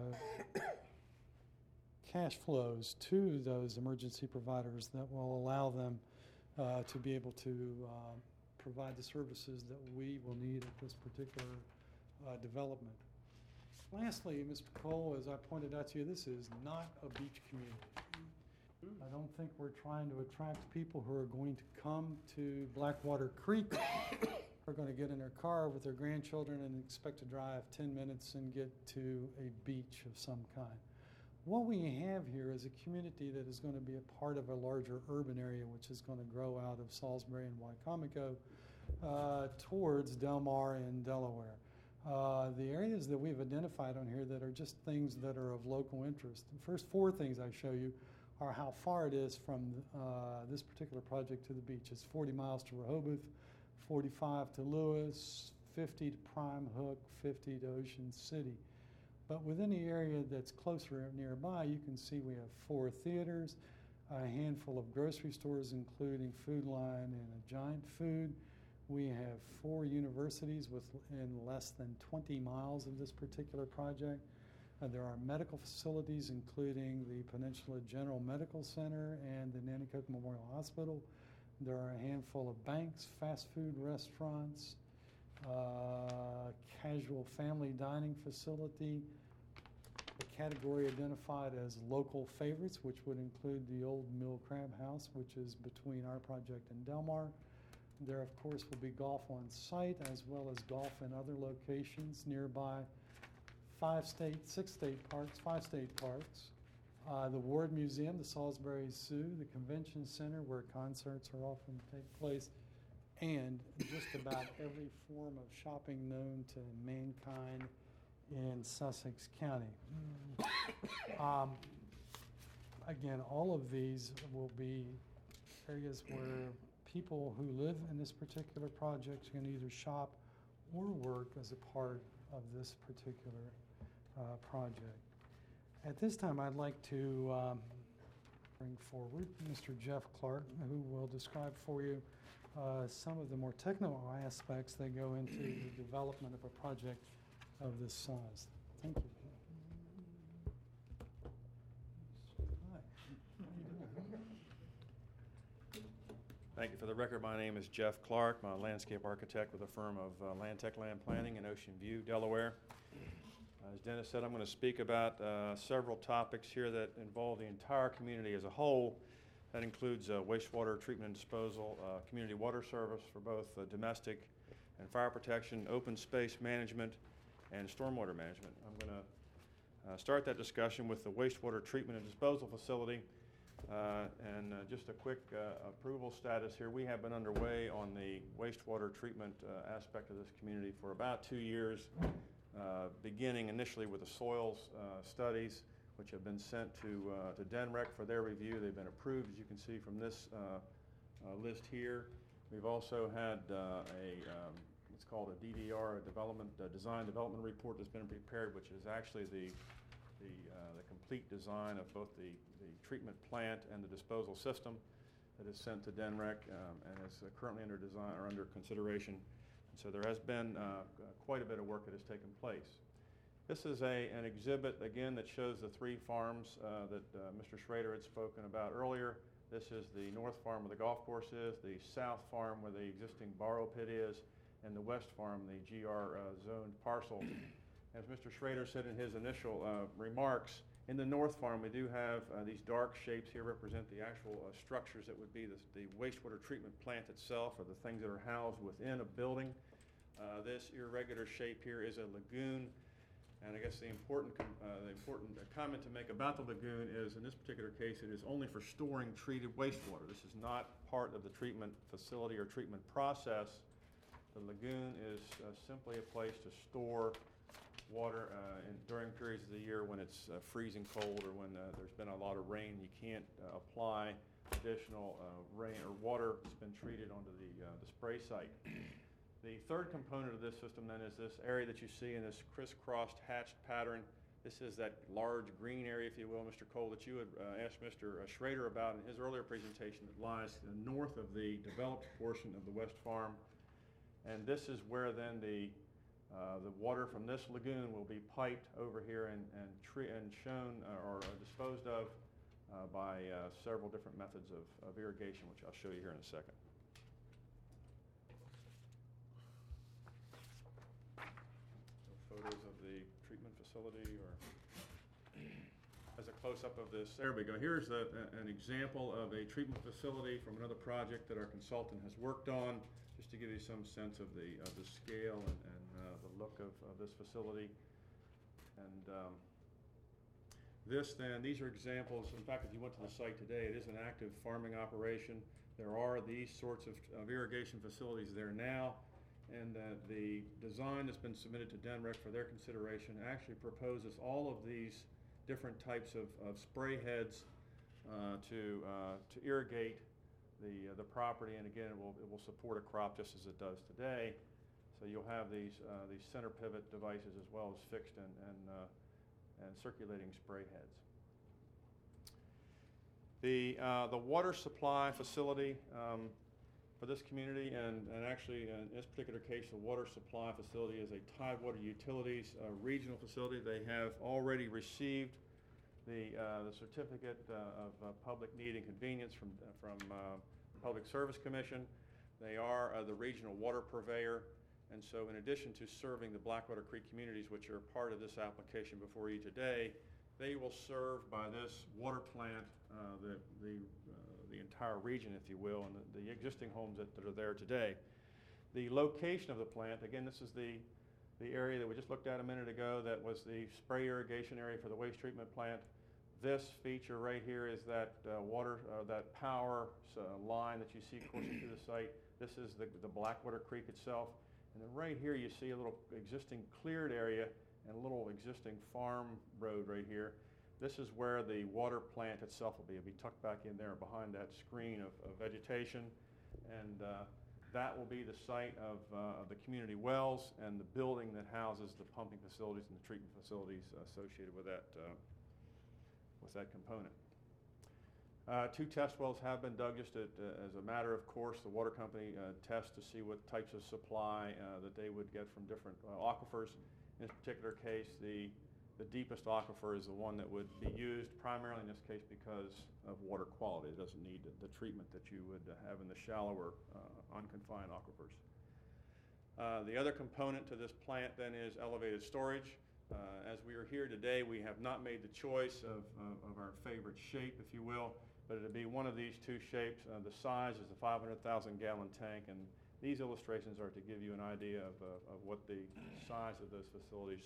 cash flows to those emergency providers that will allow them to be able to provide the services that we will need at this particular development. Lastly, Mr. Cole, as I pointed out to you, this is not a beach community. I don't think we're trying to attract people who are going to come to Blackwater Creek, are going to get in their car with their grandchildren and expect to drive 10 minutes and get to a beach of some kind. What we have here is a community that is going to be a part of a larger urban area, which is going to grow out of Salisbury and Wycomico towards Del Mar and Delaware. The areas that we've identified on here that are just things that are of local interest. The first 4 things I show you are how far it is from this particular project to the beach. It's 40 miles to Rehoboth, 45 to Lewis, 50 to Prime Hook, 50 to Ocean City. But within the area that's closer nearby, you can see we have 4 theaters, a handful of grocery stores, including Food Lion and a Giant Food. We have 4 universities within less than 20 miles of this particular project. There are medical facilities, including the Peninsula General Medical Center and the Nanticoke Memorial Hospital. There are a handful of banks, fast food restaurants, casual family dining facility, a category identified as local favorites, which would include the Old Mill Crab House, which is between our project and Del Mar. There, of course, will be golf on site, as well as golf in other locations nearby. 5 state parks. The Ward Museum, the Salisbury Zoo, the Convention Center, where concerts are often take place, and just about every form of shopping known to mankind in Sussex County. Again, all of these will be areas where people who live in this particular project can either shop or work as a part of this particular project. At this time, I'd like to bring forward Mr. Jeff Clark, who will describe for you some of the more technical aspects that go into the development of a project of this size. Thank you. Hi. How are you doing? Thank you. For the record, my name is Jeff Clark. I'm a landscape architect with the firm of Landtech Land Planning in Ocean View, Delaware. As Dennis said, I'm going to speak about several topics here that involve the entire community as a whole. That includes wastewater treatment and disposal, community water service for both domestic and fire protection, open space management, and stormwater management. I'm going to start that discussion with the wastewater treatment and disposal facility. And just a quick approval status here. We have been underway on the wastewater treatment aspect of this community for about 2 years, beginning initially with the soils studies, which have been sent to DENREC for their review. They've been approved, as you can see from this list here. We've also had what's called a DDR, a design development report that's been prepared, which is actually the complete design of both the treatment plant and the disposal system that is sent to DENREC and is currently under design or under consideration. And so there has been quite a bit of work that has taken place. This is an exhibit, again, that shows the 3 farms that Mr. Schrader had spoken about earlier. This is the north farm where the golf course is, the south farm where the existing borrow pit is, and the west farm, the GR zoned parcel. As Mr. Schrader said in his initial remarks, in the north farm we do have these dark shapes here represent the actual structures that would be the wastewater treatment plant itself, or the things that are housed within a building. This irregular shape here is a lagoon, and I guess the important comment to make about the lagoon is, in this particular case, it is only for storing treated wastewater. This is not part of the treatment facility or treatment process. The lagoon is simply a place to store water during periods of the year when it's freezing cold or when there's been a lot of rain. You can't apply additional rain or water that's been treated onto the spray site. The third component of this system then is this area that you see in this crisscrossed hatched pattern. This is that large green area, if you will, Mr. Cole, that you had asked Mr. Schrader about in his earlier presentation that lies north of the developed portion of the West Farm. And this is where then the water from this lagoon will be piped over here and shown or disposed of by several different methods of irrigation, which I'll show you here in a second. Photos of the treatment facility, or as a close-up of this. There we go. Here's an example of a treatment facility from another project that our consultant has worked on, just to give you some sense of the scale and the look of this facility. And these are examples. In fact, if you went to the site today, it is an active farming operation. There are these sorts of irrigation facilities there now. And the design that's been submitted to DENREC for their consideration actually proposes all of these different types of spray heads to irrigate the property, and again, it will support a crop just as it does today. So you'll have these center pivot devices as well as fixed and circulating spray heads. The water supply facility for this community, and actually in this particular case, the water supply facility is a Tidewater Utilities regional facility. They have already received the certificate of public need and convenience from the Public Service Commission. They are the regional water purveyor, and so in addition to serving the Blackwater Creek communities, which are part of this application before you today, they will serve by this water plant the entire region, if you will, and the existing homes that are there today. The location of the plant, again, this is the area that we just looked at a minute ago that was the spray irrigation area for the waste treatment plant. This feature right here is that that power line that you see coursing through the site. This is the Blackwater Creek itself. And then right here you see a little existing cleared area and a little existing farm road right here. This is where the water plant itself will be. It'll be tucked back in there behind that screen of vegetation. And that will be the site of the community wells and the building that houses the pumping facilities and the treatment facilities associated with that component. 2 test wells have been dug just as a matter of course. The water company tests to see what types of supply that they would get from different aquifers. In this particular case, the deepest aquifer is the one that would be used primarily in this case because of water quality. It doesn't need the treatment that you would have in the shallower, unconfined aquifers. The other component to this plant then is elevated storage. As we are here today, we have not made the choice of our favorite shape, if you will, but it'll be one of these 2 shapes. The size is a 500,000 gallon tank, and these illustrations are to give you an idea of what the size of those facilities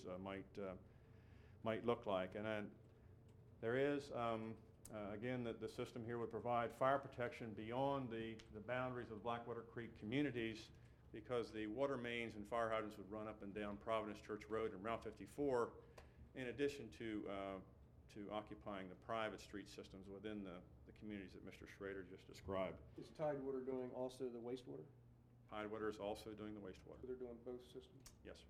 might look like. And then there is, again, the system here would provide fire protection beyond the boundaries of Blackwater Creek communities, because the water mains and fire hydrants would run up and down Providence Church Road and Route 54, in addition to occupying the private street systems within the communities that Mr. Schrader just described. Is Tidewater doing also the wastewater? Tidewater is also doing the wastewater. So they're doing both systems? Yes, sir.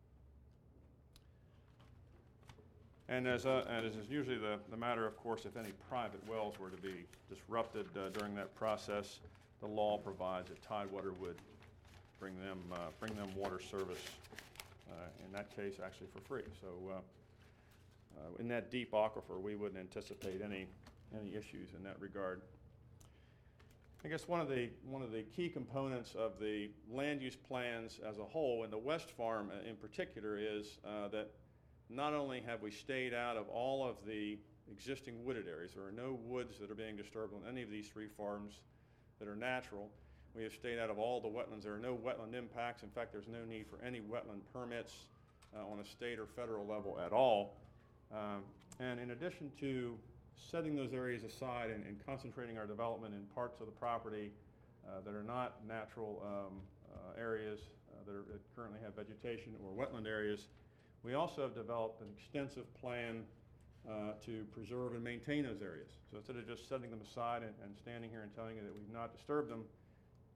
And as is usually the matter, of course, if any private wells were to be disrupted during that process, the law provides that Tidewater would bring them water service, in that case actually for free. So in that deep aquifer, we wouldn't anticipate any issues in that regard. I guess one of the key components of the land use plans as a whole, and the West Farm in particular, is that not only have we stayed out of all of the existing wooded areas, there are no woods that are being disturbed on any of these 3 farms that are natural. We have stayed out of all the wetlands. There are no wetland impacts. In fact, there's no need for any wetland permits on a state or federal level at all. And in addition to setting those areas aside and concentrating our development in parts of the property that are not natural areas that currently have vegetation or wetland areas, we also have developed an extensive plan to preserve and maintain those areas. So instead of just setting them aside and standing here and telling you that we've not disturbed them,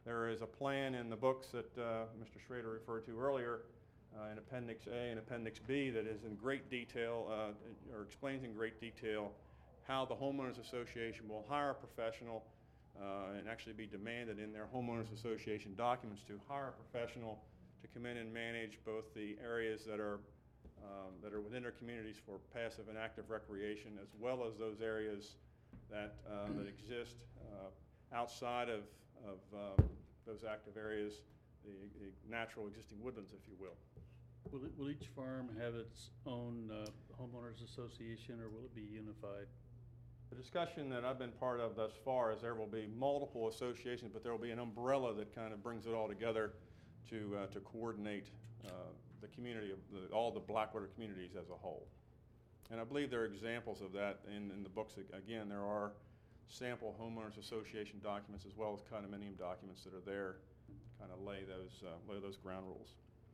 There is a plan in the books that Mr. Schrader referred to earlier in Appendix A and Appendix B that is in great detail, or explains in great detail how the homeowners association will hire a professional and actually be demanded in their homeowners association documents to hire a professional to come in and manage both the areas that are within their communities for passive and active recreation, as well as those areas that exist outside of those active areas, the natural existing woodlands, if you will. Will each farm have its own homeowners association, or will it be unified? The discussion that I've been part of thus far is there will be multiple associations, but there will be an umbrella that kind of brings it all together to coordinate the community of all the Blackwater communities as a whole. And I believe there are examples of that in the books. Again, there are sample homeowners association documents as well as condominium documents that are there to kind of lay those ground rules.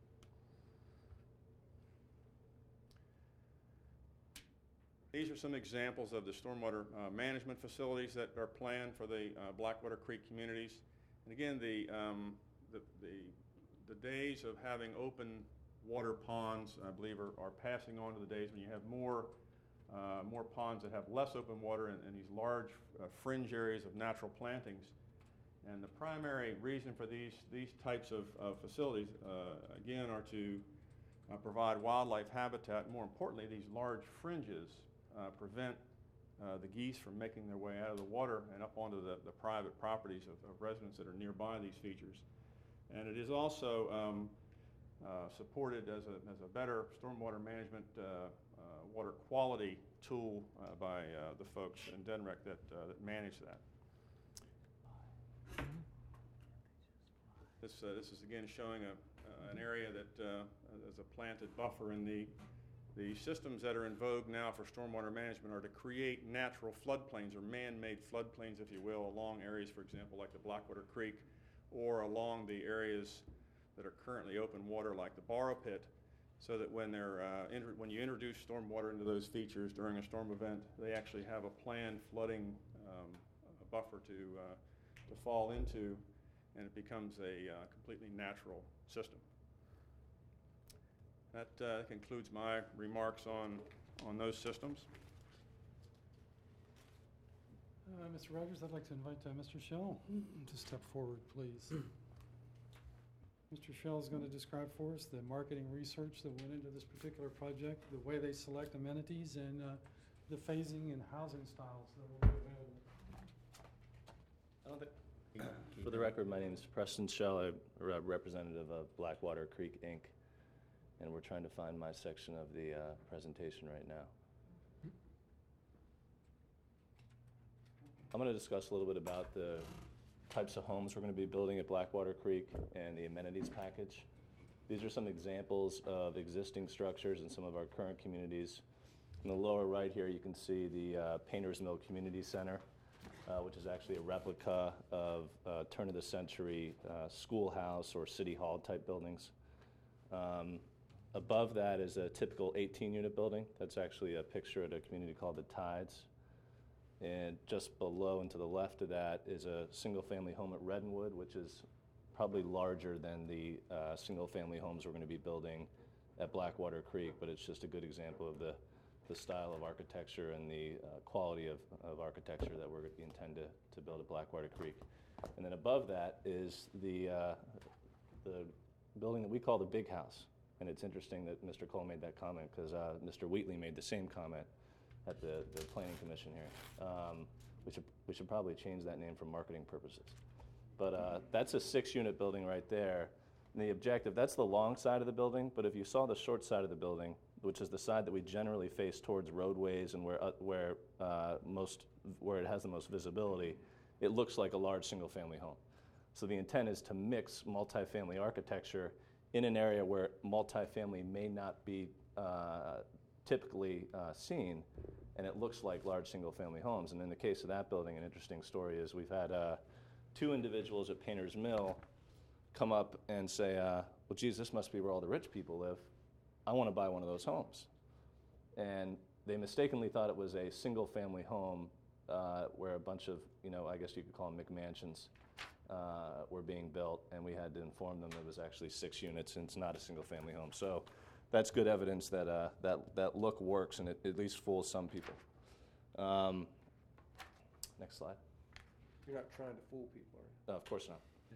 These are some examples of the stormwater management facilities that are planned for the Blackwater Creek communities. And again, the days of having open water ponds, I believe, are passing on to the days when you have more ponds that have less open water and these large fringe areas of natural plantings. And the primary reason for these types of facilities, again, are to provide wildlife habitat. More importantly, these large fringes prevent the geese from making their way out of the water and up onto the private properties of residents that are nearby these features. And it is also supported as a better stormwater management water quality tool by the folks in DNREC that manage that. This is again showing an area that is a planted buffer in the systems that are in vogue now for stormwater management are to create natural floodplains or man-made floodplains, if you will, along areas, for example, like the Blackwater Creek, or along the areas that are currently open water like the Borrow Pit, so that when you introduce stormwater into those features during a storm event, they actually have a planned flooding buffer to fall into, and it becomes a completely natural system. That concludes my remarks on those systems. Mr. Rogers, I'd like to invite Mr. Schell to step forward, please. Mr. Schell is going to describe for us the marketing research that went into this particular project, the way they select amenities, and the phasing and housing styles that will be available. For the record, my name is Preston Schell. I'm a representative of Blackwater Creek, Inc., and we're trying to find my section of the presentation right now. I'm going to discuss a little bit about the types of homes we're going to be building at Blackwater Creek and the amenities package. These are some examples of existing structures in some of our current communities. In the lower right here, you can see the Painters Mill Community Center, which is actually a replica of turn-of-the-century schoolhouse or city hall type buildings. Above that is a typical 18-unit building. That's actually a picture at a community called the Tides. And just below and to the left of that is a single-family home at Reddenwood, which is probably larger than the single-family homes we're going to be building at Blackwater Creek, but it's just a good example of the style of architecture and the quality of architecture that we intend to build at Blackwater Creek. And then above that is the building that we call the Big House. And it's interesting that Mr. Cole made that comment because Mr. Wheatley made the same comment at the Planning Commission here. We should probably change that name for marketing purposes. But that's a 6-unit building right there. And the objective, that's the long side of the building, but if you saw the short side of the building, which is the side that we generally face towards roadways and where it has the most visibility, it looks like a large single-family home. So the intent is to mix multifamily architecture in an area where multifamily may not be typically seen, and it looks like large single-family homes. And in the case of that building, an interesting story is we've had 2 individuals at Painters Mill come up and say, well, geez, this must be where all the rich people live. I want to buy one of those homes. And they mistakenly thought it was a single-family home where a bunch of, I guess you could call them McMansions, were being built, and we had to inform them it was actually 6 units and it's not a single-family home. So that's good evidence that that look works, and it at least fools some people. Next slide. You're not trying to fool people, are Of course not.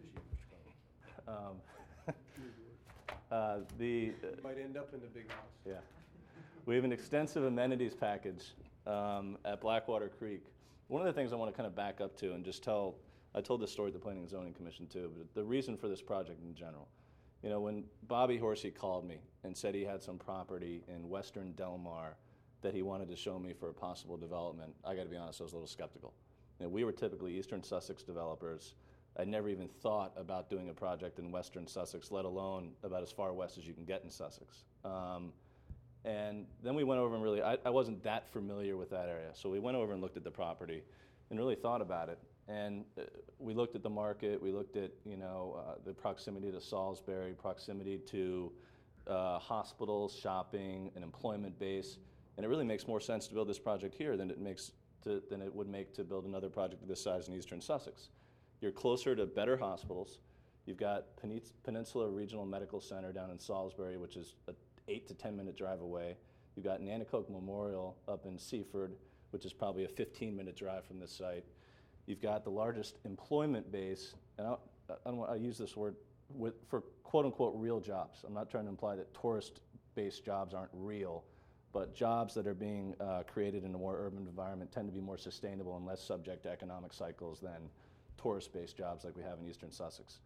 you? You might end up in the big house. Yeah. We have an extensive amenities package at Blackwater Creek. One of the things I want to kind of back up to and just tell, I told this story at the Planning and Zoning Commission too, but the reason for this project in general. You know, when Bobby Horsey called me and said he had some property in western Del Mar that he wanted to show me for a possible development, I got to be honest, I was a little skeptical. You know, we were typically Eastern Sussex developers. I never even thought about doing a project in western Sussex, let alone about as far west as you can get in Sussex. And then we went over and really, I wasn't that familiar with that area. So we went over and looked at the property and really thought about it. And we looked at the market, we looked at, you know, the proximity to Salisbury, proximity to hospitals, shopping, an employment base. And it really makes more sense to build this project here than it would make to build another project of this size in Eastern Sussex. You're closer to better hospitals. You've got Peninsula Regional Medical Center down in Salisbury, which is a 8 to 10 minute drive away. You've got Nanticoke Memorial up in Seaford, which is probably a 15-minute drive from this site. You've got the largest employment base, and I use this word for quote-unquote real jobs. I'm not trying to imply that tourist-based jobs aren't real, but jobs that are being created in a more urban environment tend to be more sustainable and less subject to economic cycles than tourist-based jobs like we have in Eastern Sussex.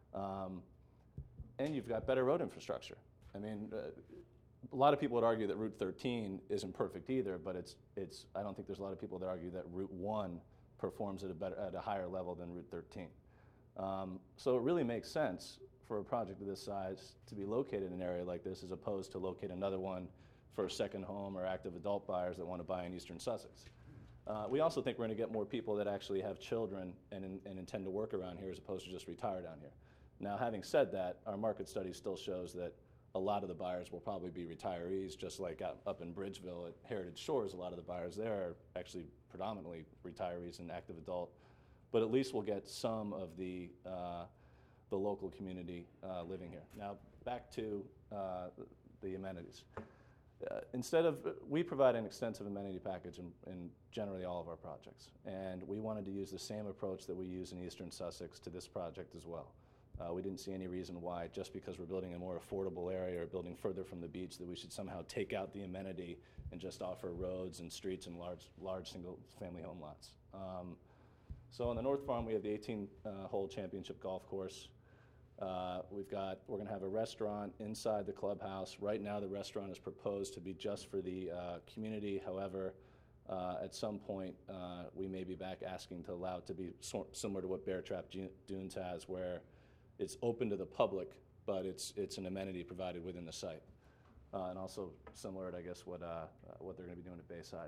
And you've got better road infrastructure. I mean, a lot of people would argue that Route 13 isn't perfect either, but I don't think there's a lot of people that argue that Route 1 performs at a higher level than Route 13. So it really makes sense for a project of this size to be located in an area like this as opposed to locate another one for a second home or active adult buyers that want to buy in Eastern Sussex. We also think we're going to get more people that actually have children and intend to work around here as opposed to just retire down here. Now, having said that, our market study still shows that a lot of the buyers will probably be retirees, just like up in Bridgeville at Heritage Shores. A lot of the buyers there are actually predominantly retirees and active adult. But at least we'll get some of the local community living here. Now, back to the amenities. We provide an extensive amenity package in generally all of our projects. And we wanted to use the same approach that we use in Eastern Sussex to this project as well. We didn't see any reason why, just because we're building a more affordable area or building further from the beach, that we should somehow take out the amenity and just offer roads and streets and large single-family home lots. So on the North Farm, we have the 18-hole championship golf course. We're going to have a restaurant inside the clubhouse. Right now, the restaurant is proposed to be just for the community. However, at some point, we may be back asking to allow it to be similar to what Bear Trap Dunes has, where it's open to the public, but it's an amenity provided within the site. And also similar to, I guess, what they're going to be doing at Bayside.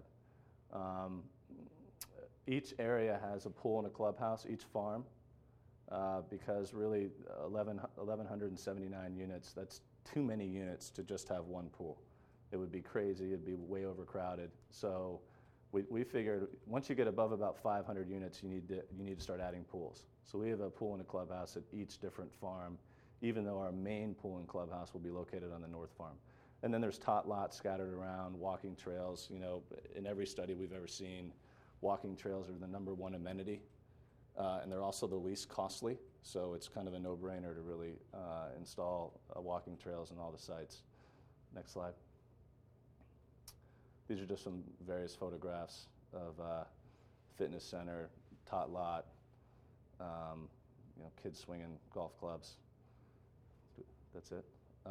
Each area has a pool and a clubhouse, each farm, because really 1,179 units, that's too many units to just have one pool. It would be crazy, it'd be way overcrowded. So we figured once you get above about 500 units, you need to start adding pools. So we have a pool and a clubhouse at each different farm, even though our main pool and clubhouse will be located on the North Farm. And then there's tot lots scattered around, walking trails. You know, in every study we've ever seen, walking trails are the #1 amenity, and they're also the least costly. So it's kind of a no-brainer to really install walking trails in all the sites. Next slide. These are just some various photographs of fitness center, tot lot, kids swinging golf clubs. That's it.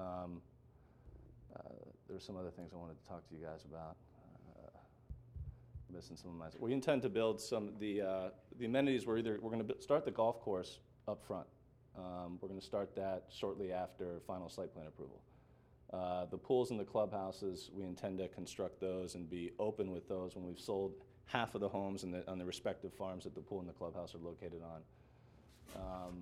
There's some other things I wanted to talk to you guys about. Missing some of my. We intend to build some the amenities. We're going to start the golf course up front. We're going to start that shortly after final site plan approval. The pools and the clubhouses, we intend to construct those and be open with those when we've sold half of the homes on the respective farms that the pool and the clubhouse are located on.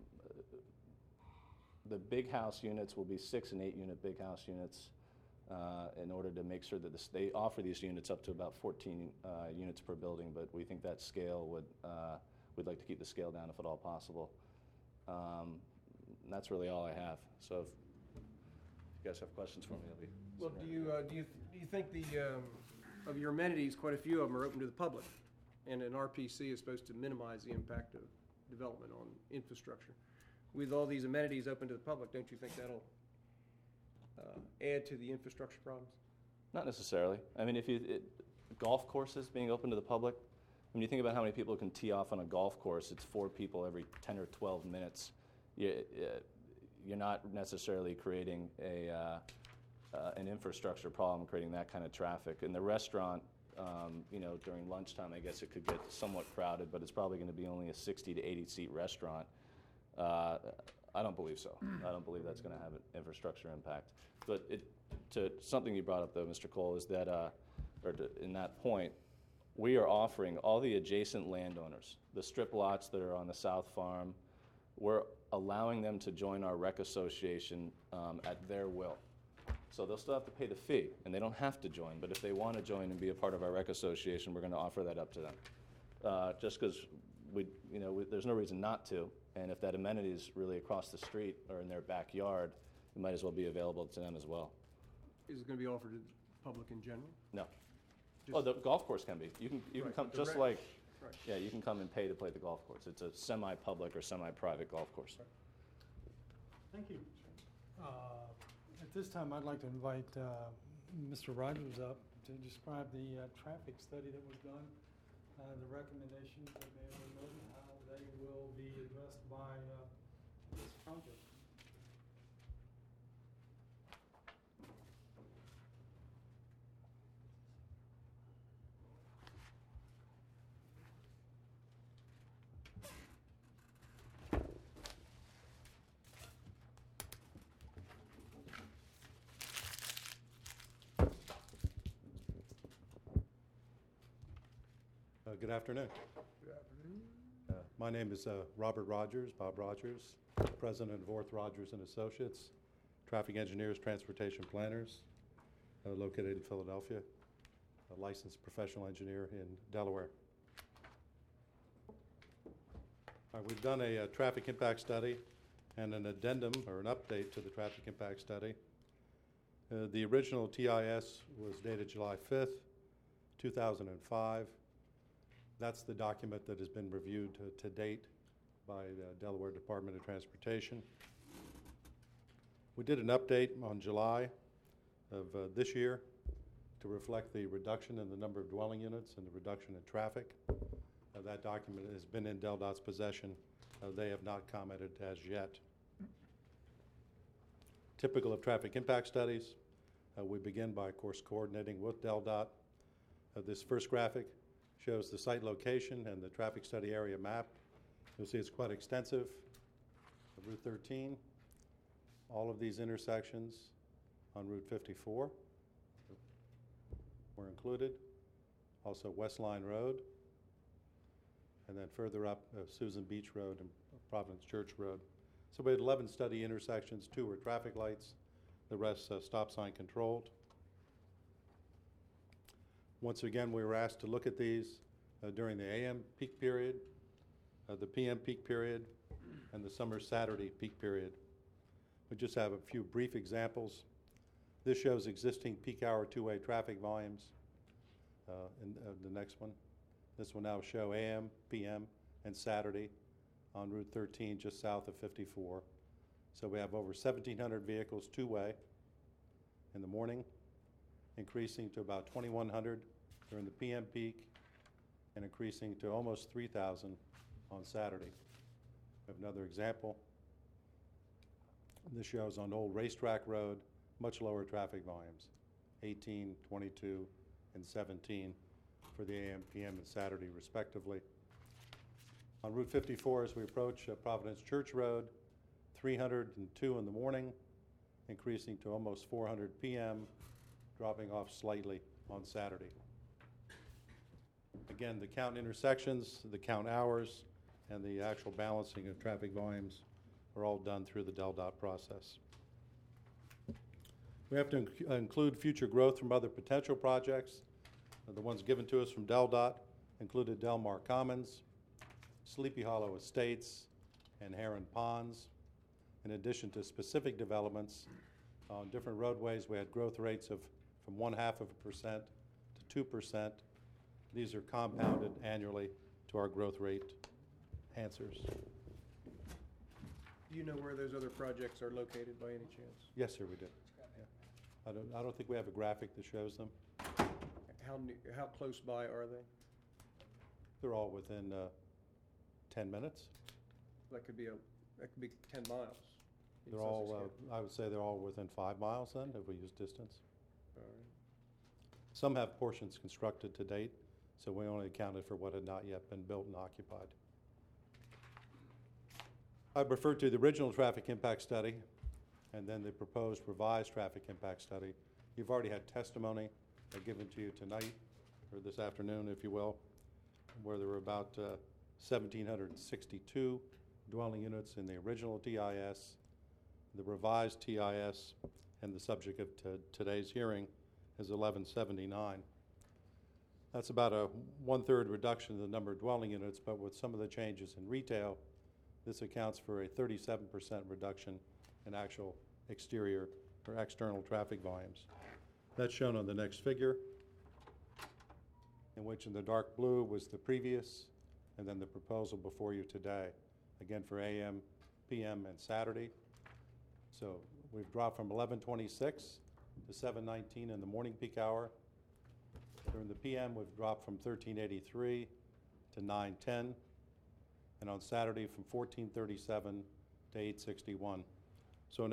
The big house units will be 6 and 8 unit big house units in order to make sure that they offer these units up to about 14 units per building, but we think that scale we'd like to keep the scale down if at all possible. And that's really all I have. So if you guys have questions for me, I'll be. Well, do you think of your amenities, quite a few of them are open to the public, and an RPC is supposed to minimize the impact of development on infrastructure. With all these amenities open to the public, don't you think that'll add to the infrastructure problems? Not necessarily. I mean, golf courses being open to the public, when you think about how many people can tee off on a golf course, it's 4 people every 10 or 12 minutes. You're not necessarily creating an infrastructure problem, creating that kind of traffic. In the restaurant, during lunchtime, I guess it could get somewhat crowded, but it's probably going to be only a 60 to 80 seat restaurant. I don't believe so. I don't believe that's going to have an infrastructure impact. But to something you brought up, though, Mr. Cole, is that, in that point, we are offering all the adjacent landowners, the strip lots that are on the South Farm, we're allowing them to join our rec association at their will. So they'll still have to pay the fee, and they don't have to join. But if they want to join and be a part of our rec association, we're going to offer that up to them. Just because there's no reason not to. And if that amenity is really across the street or in their backyard, it might as well be available to them as well. Is it going to be offered to the public in general? No. Just- The golf course can be. You can Right, come but the just rec- like. Right. Yeah, you can come and pay to play the golf course. It's a semi-public or semi-private golf course. Thank you. At this time, I'd like to invite Mr. Rogers up to describe the traffic study that was done, the recommendations that may have been made, and how they will be addressed by this project. Good afternoon. Good afternoon. My name is Robert Rogers, Bob Rogers, President of Orth Rogers and Associates, traffic engineers, transportation planners, located in Philadelphia, a licensed professional engineer in Delaware. All right, we've done a traffic impact study and an addendum or an update to the traffic impact study. The original TIS was dated July 5th, 2005. That's the document that has been reviewed to date by the Delaware Department of Transportation. We did an update on July of this year to reflect the reduction in the number of dwelling units and the reduction in traffic. That document has been in DelDOT's possession. They have not commented as yet. Typical of traffic impact studies, we begin by, of course, coordinating with DelDOT. This first graphic shows the site location and the traffic study area map. You'll see it's quite extensive. Route 13, all of these intersections on Route 54 were included. Also West Line Road, and then further up Susan Beach Road and Providence Church Road. So we had 11 study intersections, 2 were traffic lights, the rest stop sign controlled. Once again, we were asked to look at these during the AM peak period, the PM peak period, and the summer Saturday peak period. We just have a few brief examples. This shows existing peak hour two-way traffic volumes in the next one. This will now show AM, PM, and Saturday on Route 13 just south of 54. So we have over 1,700 vehicles two-way in the morning, increasing to about 2,100 during the PM peak, and increasing to almost 3,000 on Saturday. We have another example. This shows on Old Racetrack Road, much lower traffic volumes, 18, 22, and 17 for the AM, PM, and Saturday respectively. On Route 54, as we approach Providence Church Road, 302 in the morning, increasing to almost 400 PM, dropping off slightly on Saturday. Again, the count intersections, the count hours, and the actual balancing of traffic volumes are all done through the DelDOT process. We have to include future growth from other potential projects. The ones given to us from DelDOT included Delmar Commons, Sleepy Hollow Estates, and Heron Ponds. In addition to specific developments on different roadways, we had growth rates of from 0.5% to 2%. These are compounded annually to our growth rate answers. Do you know where those other projects are located by any chance? Yes, sir, we do. Yeah. I don't think we have a graphic that shows them. How close by are they? They're all within 10 minutes. That could be 10 miles. in They're all, Sussex County. I would say they're all within 5 miles then, if we use distance. All right. Some have portions constructed to date, so we only accounted for what had not yet been built and occupied. I referred to the original traffic impact study and then the proposed revised traffic impact study. You've already had testimony given to you tonight, or this afternoon, if you will, where there were about 1,762 dwelling units in the original TIS, the revised TIS, and the subject of today's hearing is 1179. That's about a 1/3 reduction in the number of dwelling units, but with some of the changes in retail, this accounts for a 37% reduction in actual exterior or external traffic volumes. That's shown on the next figure, in which in the dark blue was the previous, and then the proposal before you today, again for AM, PM, and Saturday. So we've dropped from 1126 to 719 in the morning peak hour. During the PM, we've dropped from 1383 to 910, and on Saturday from 1437 to 861.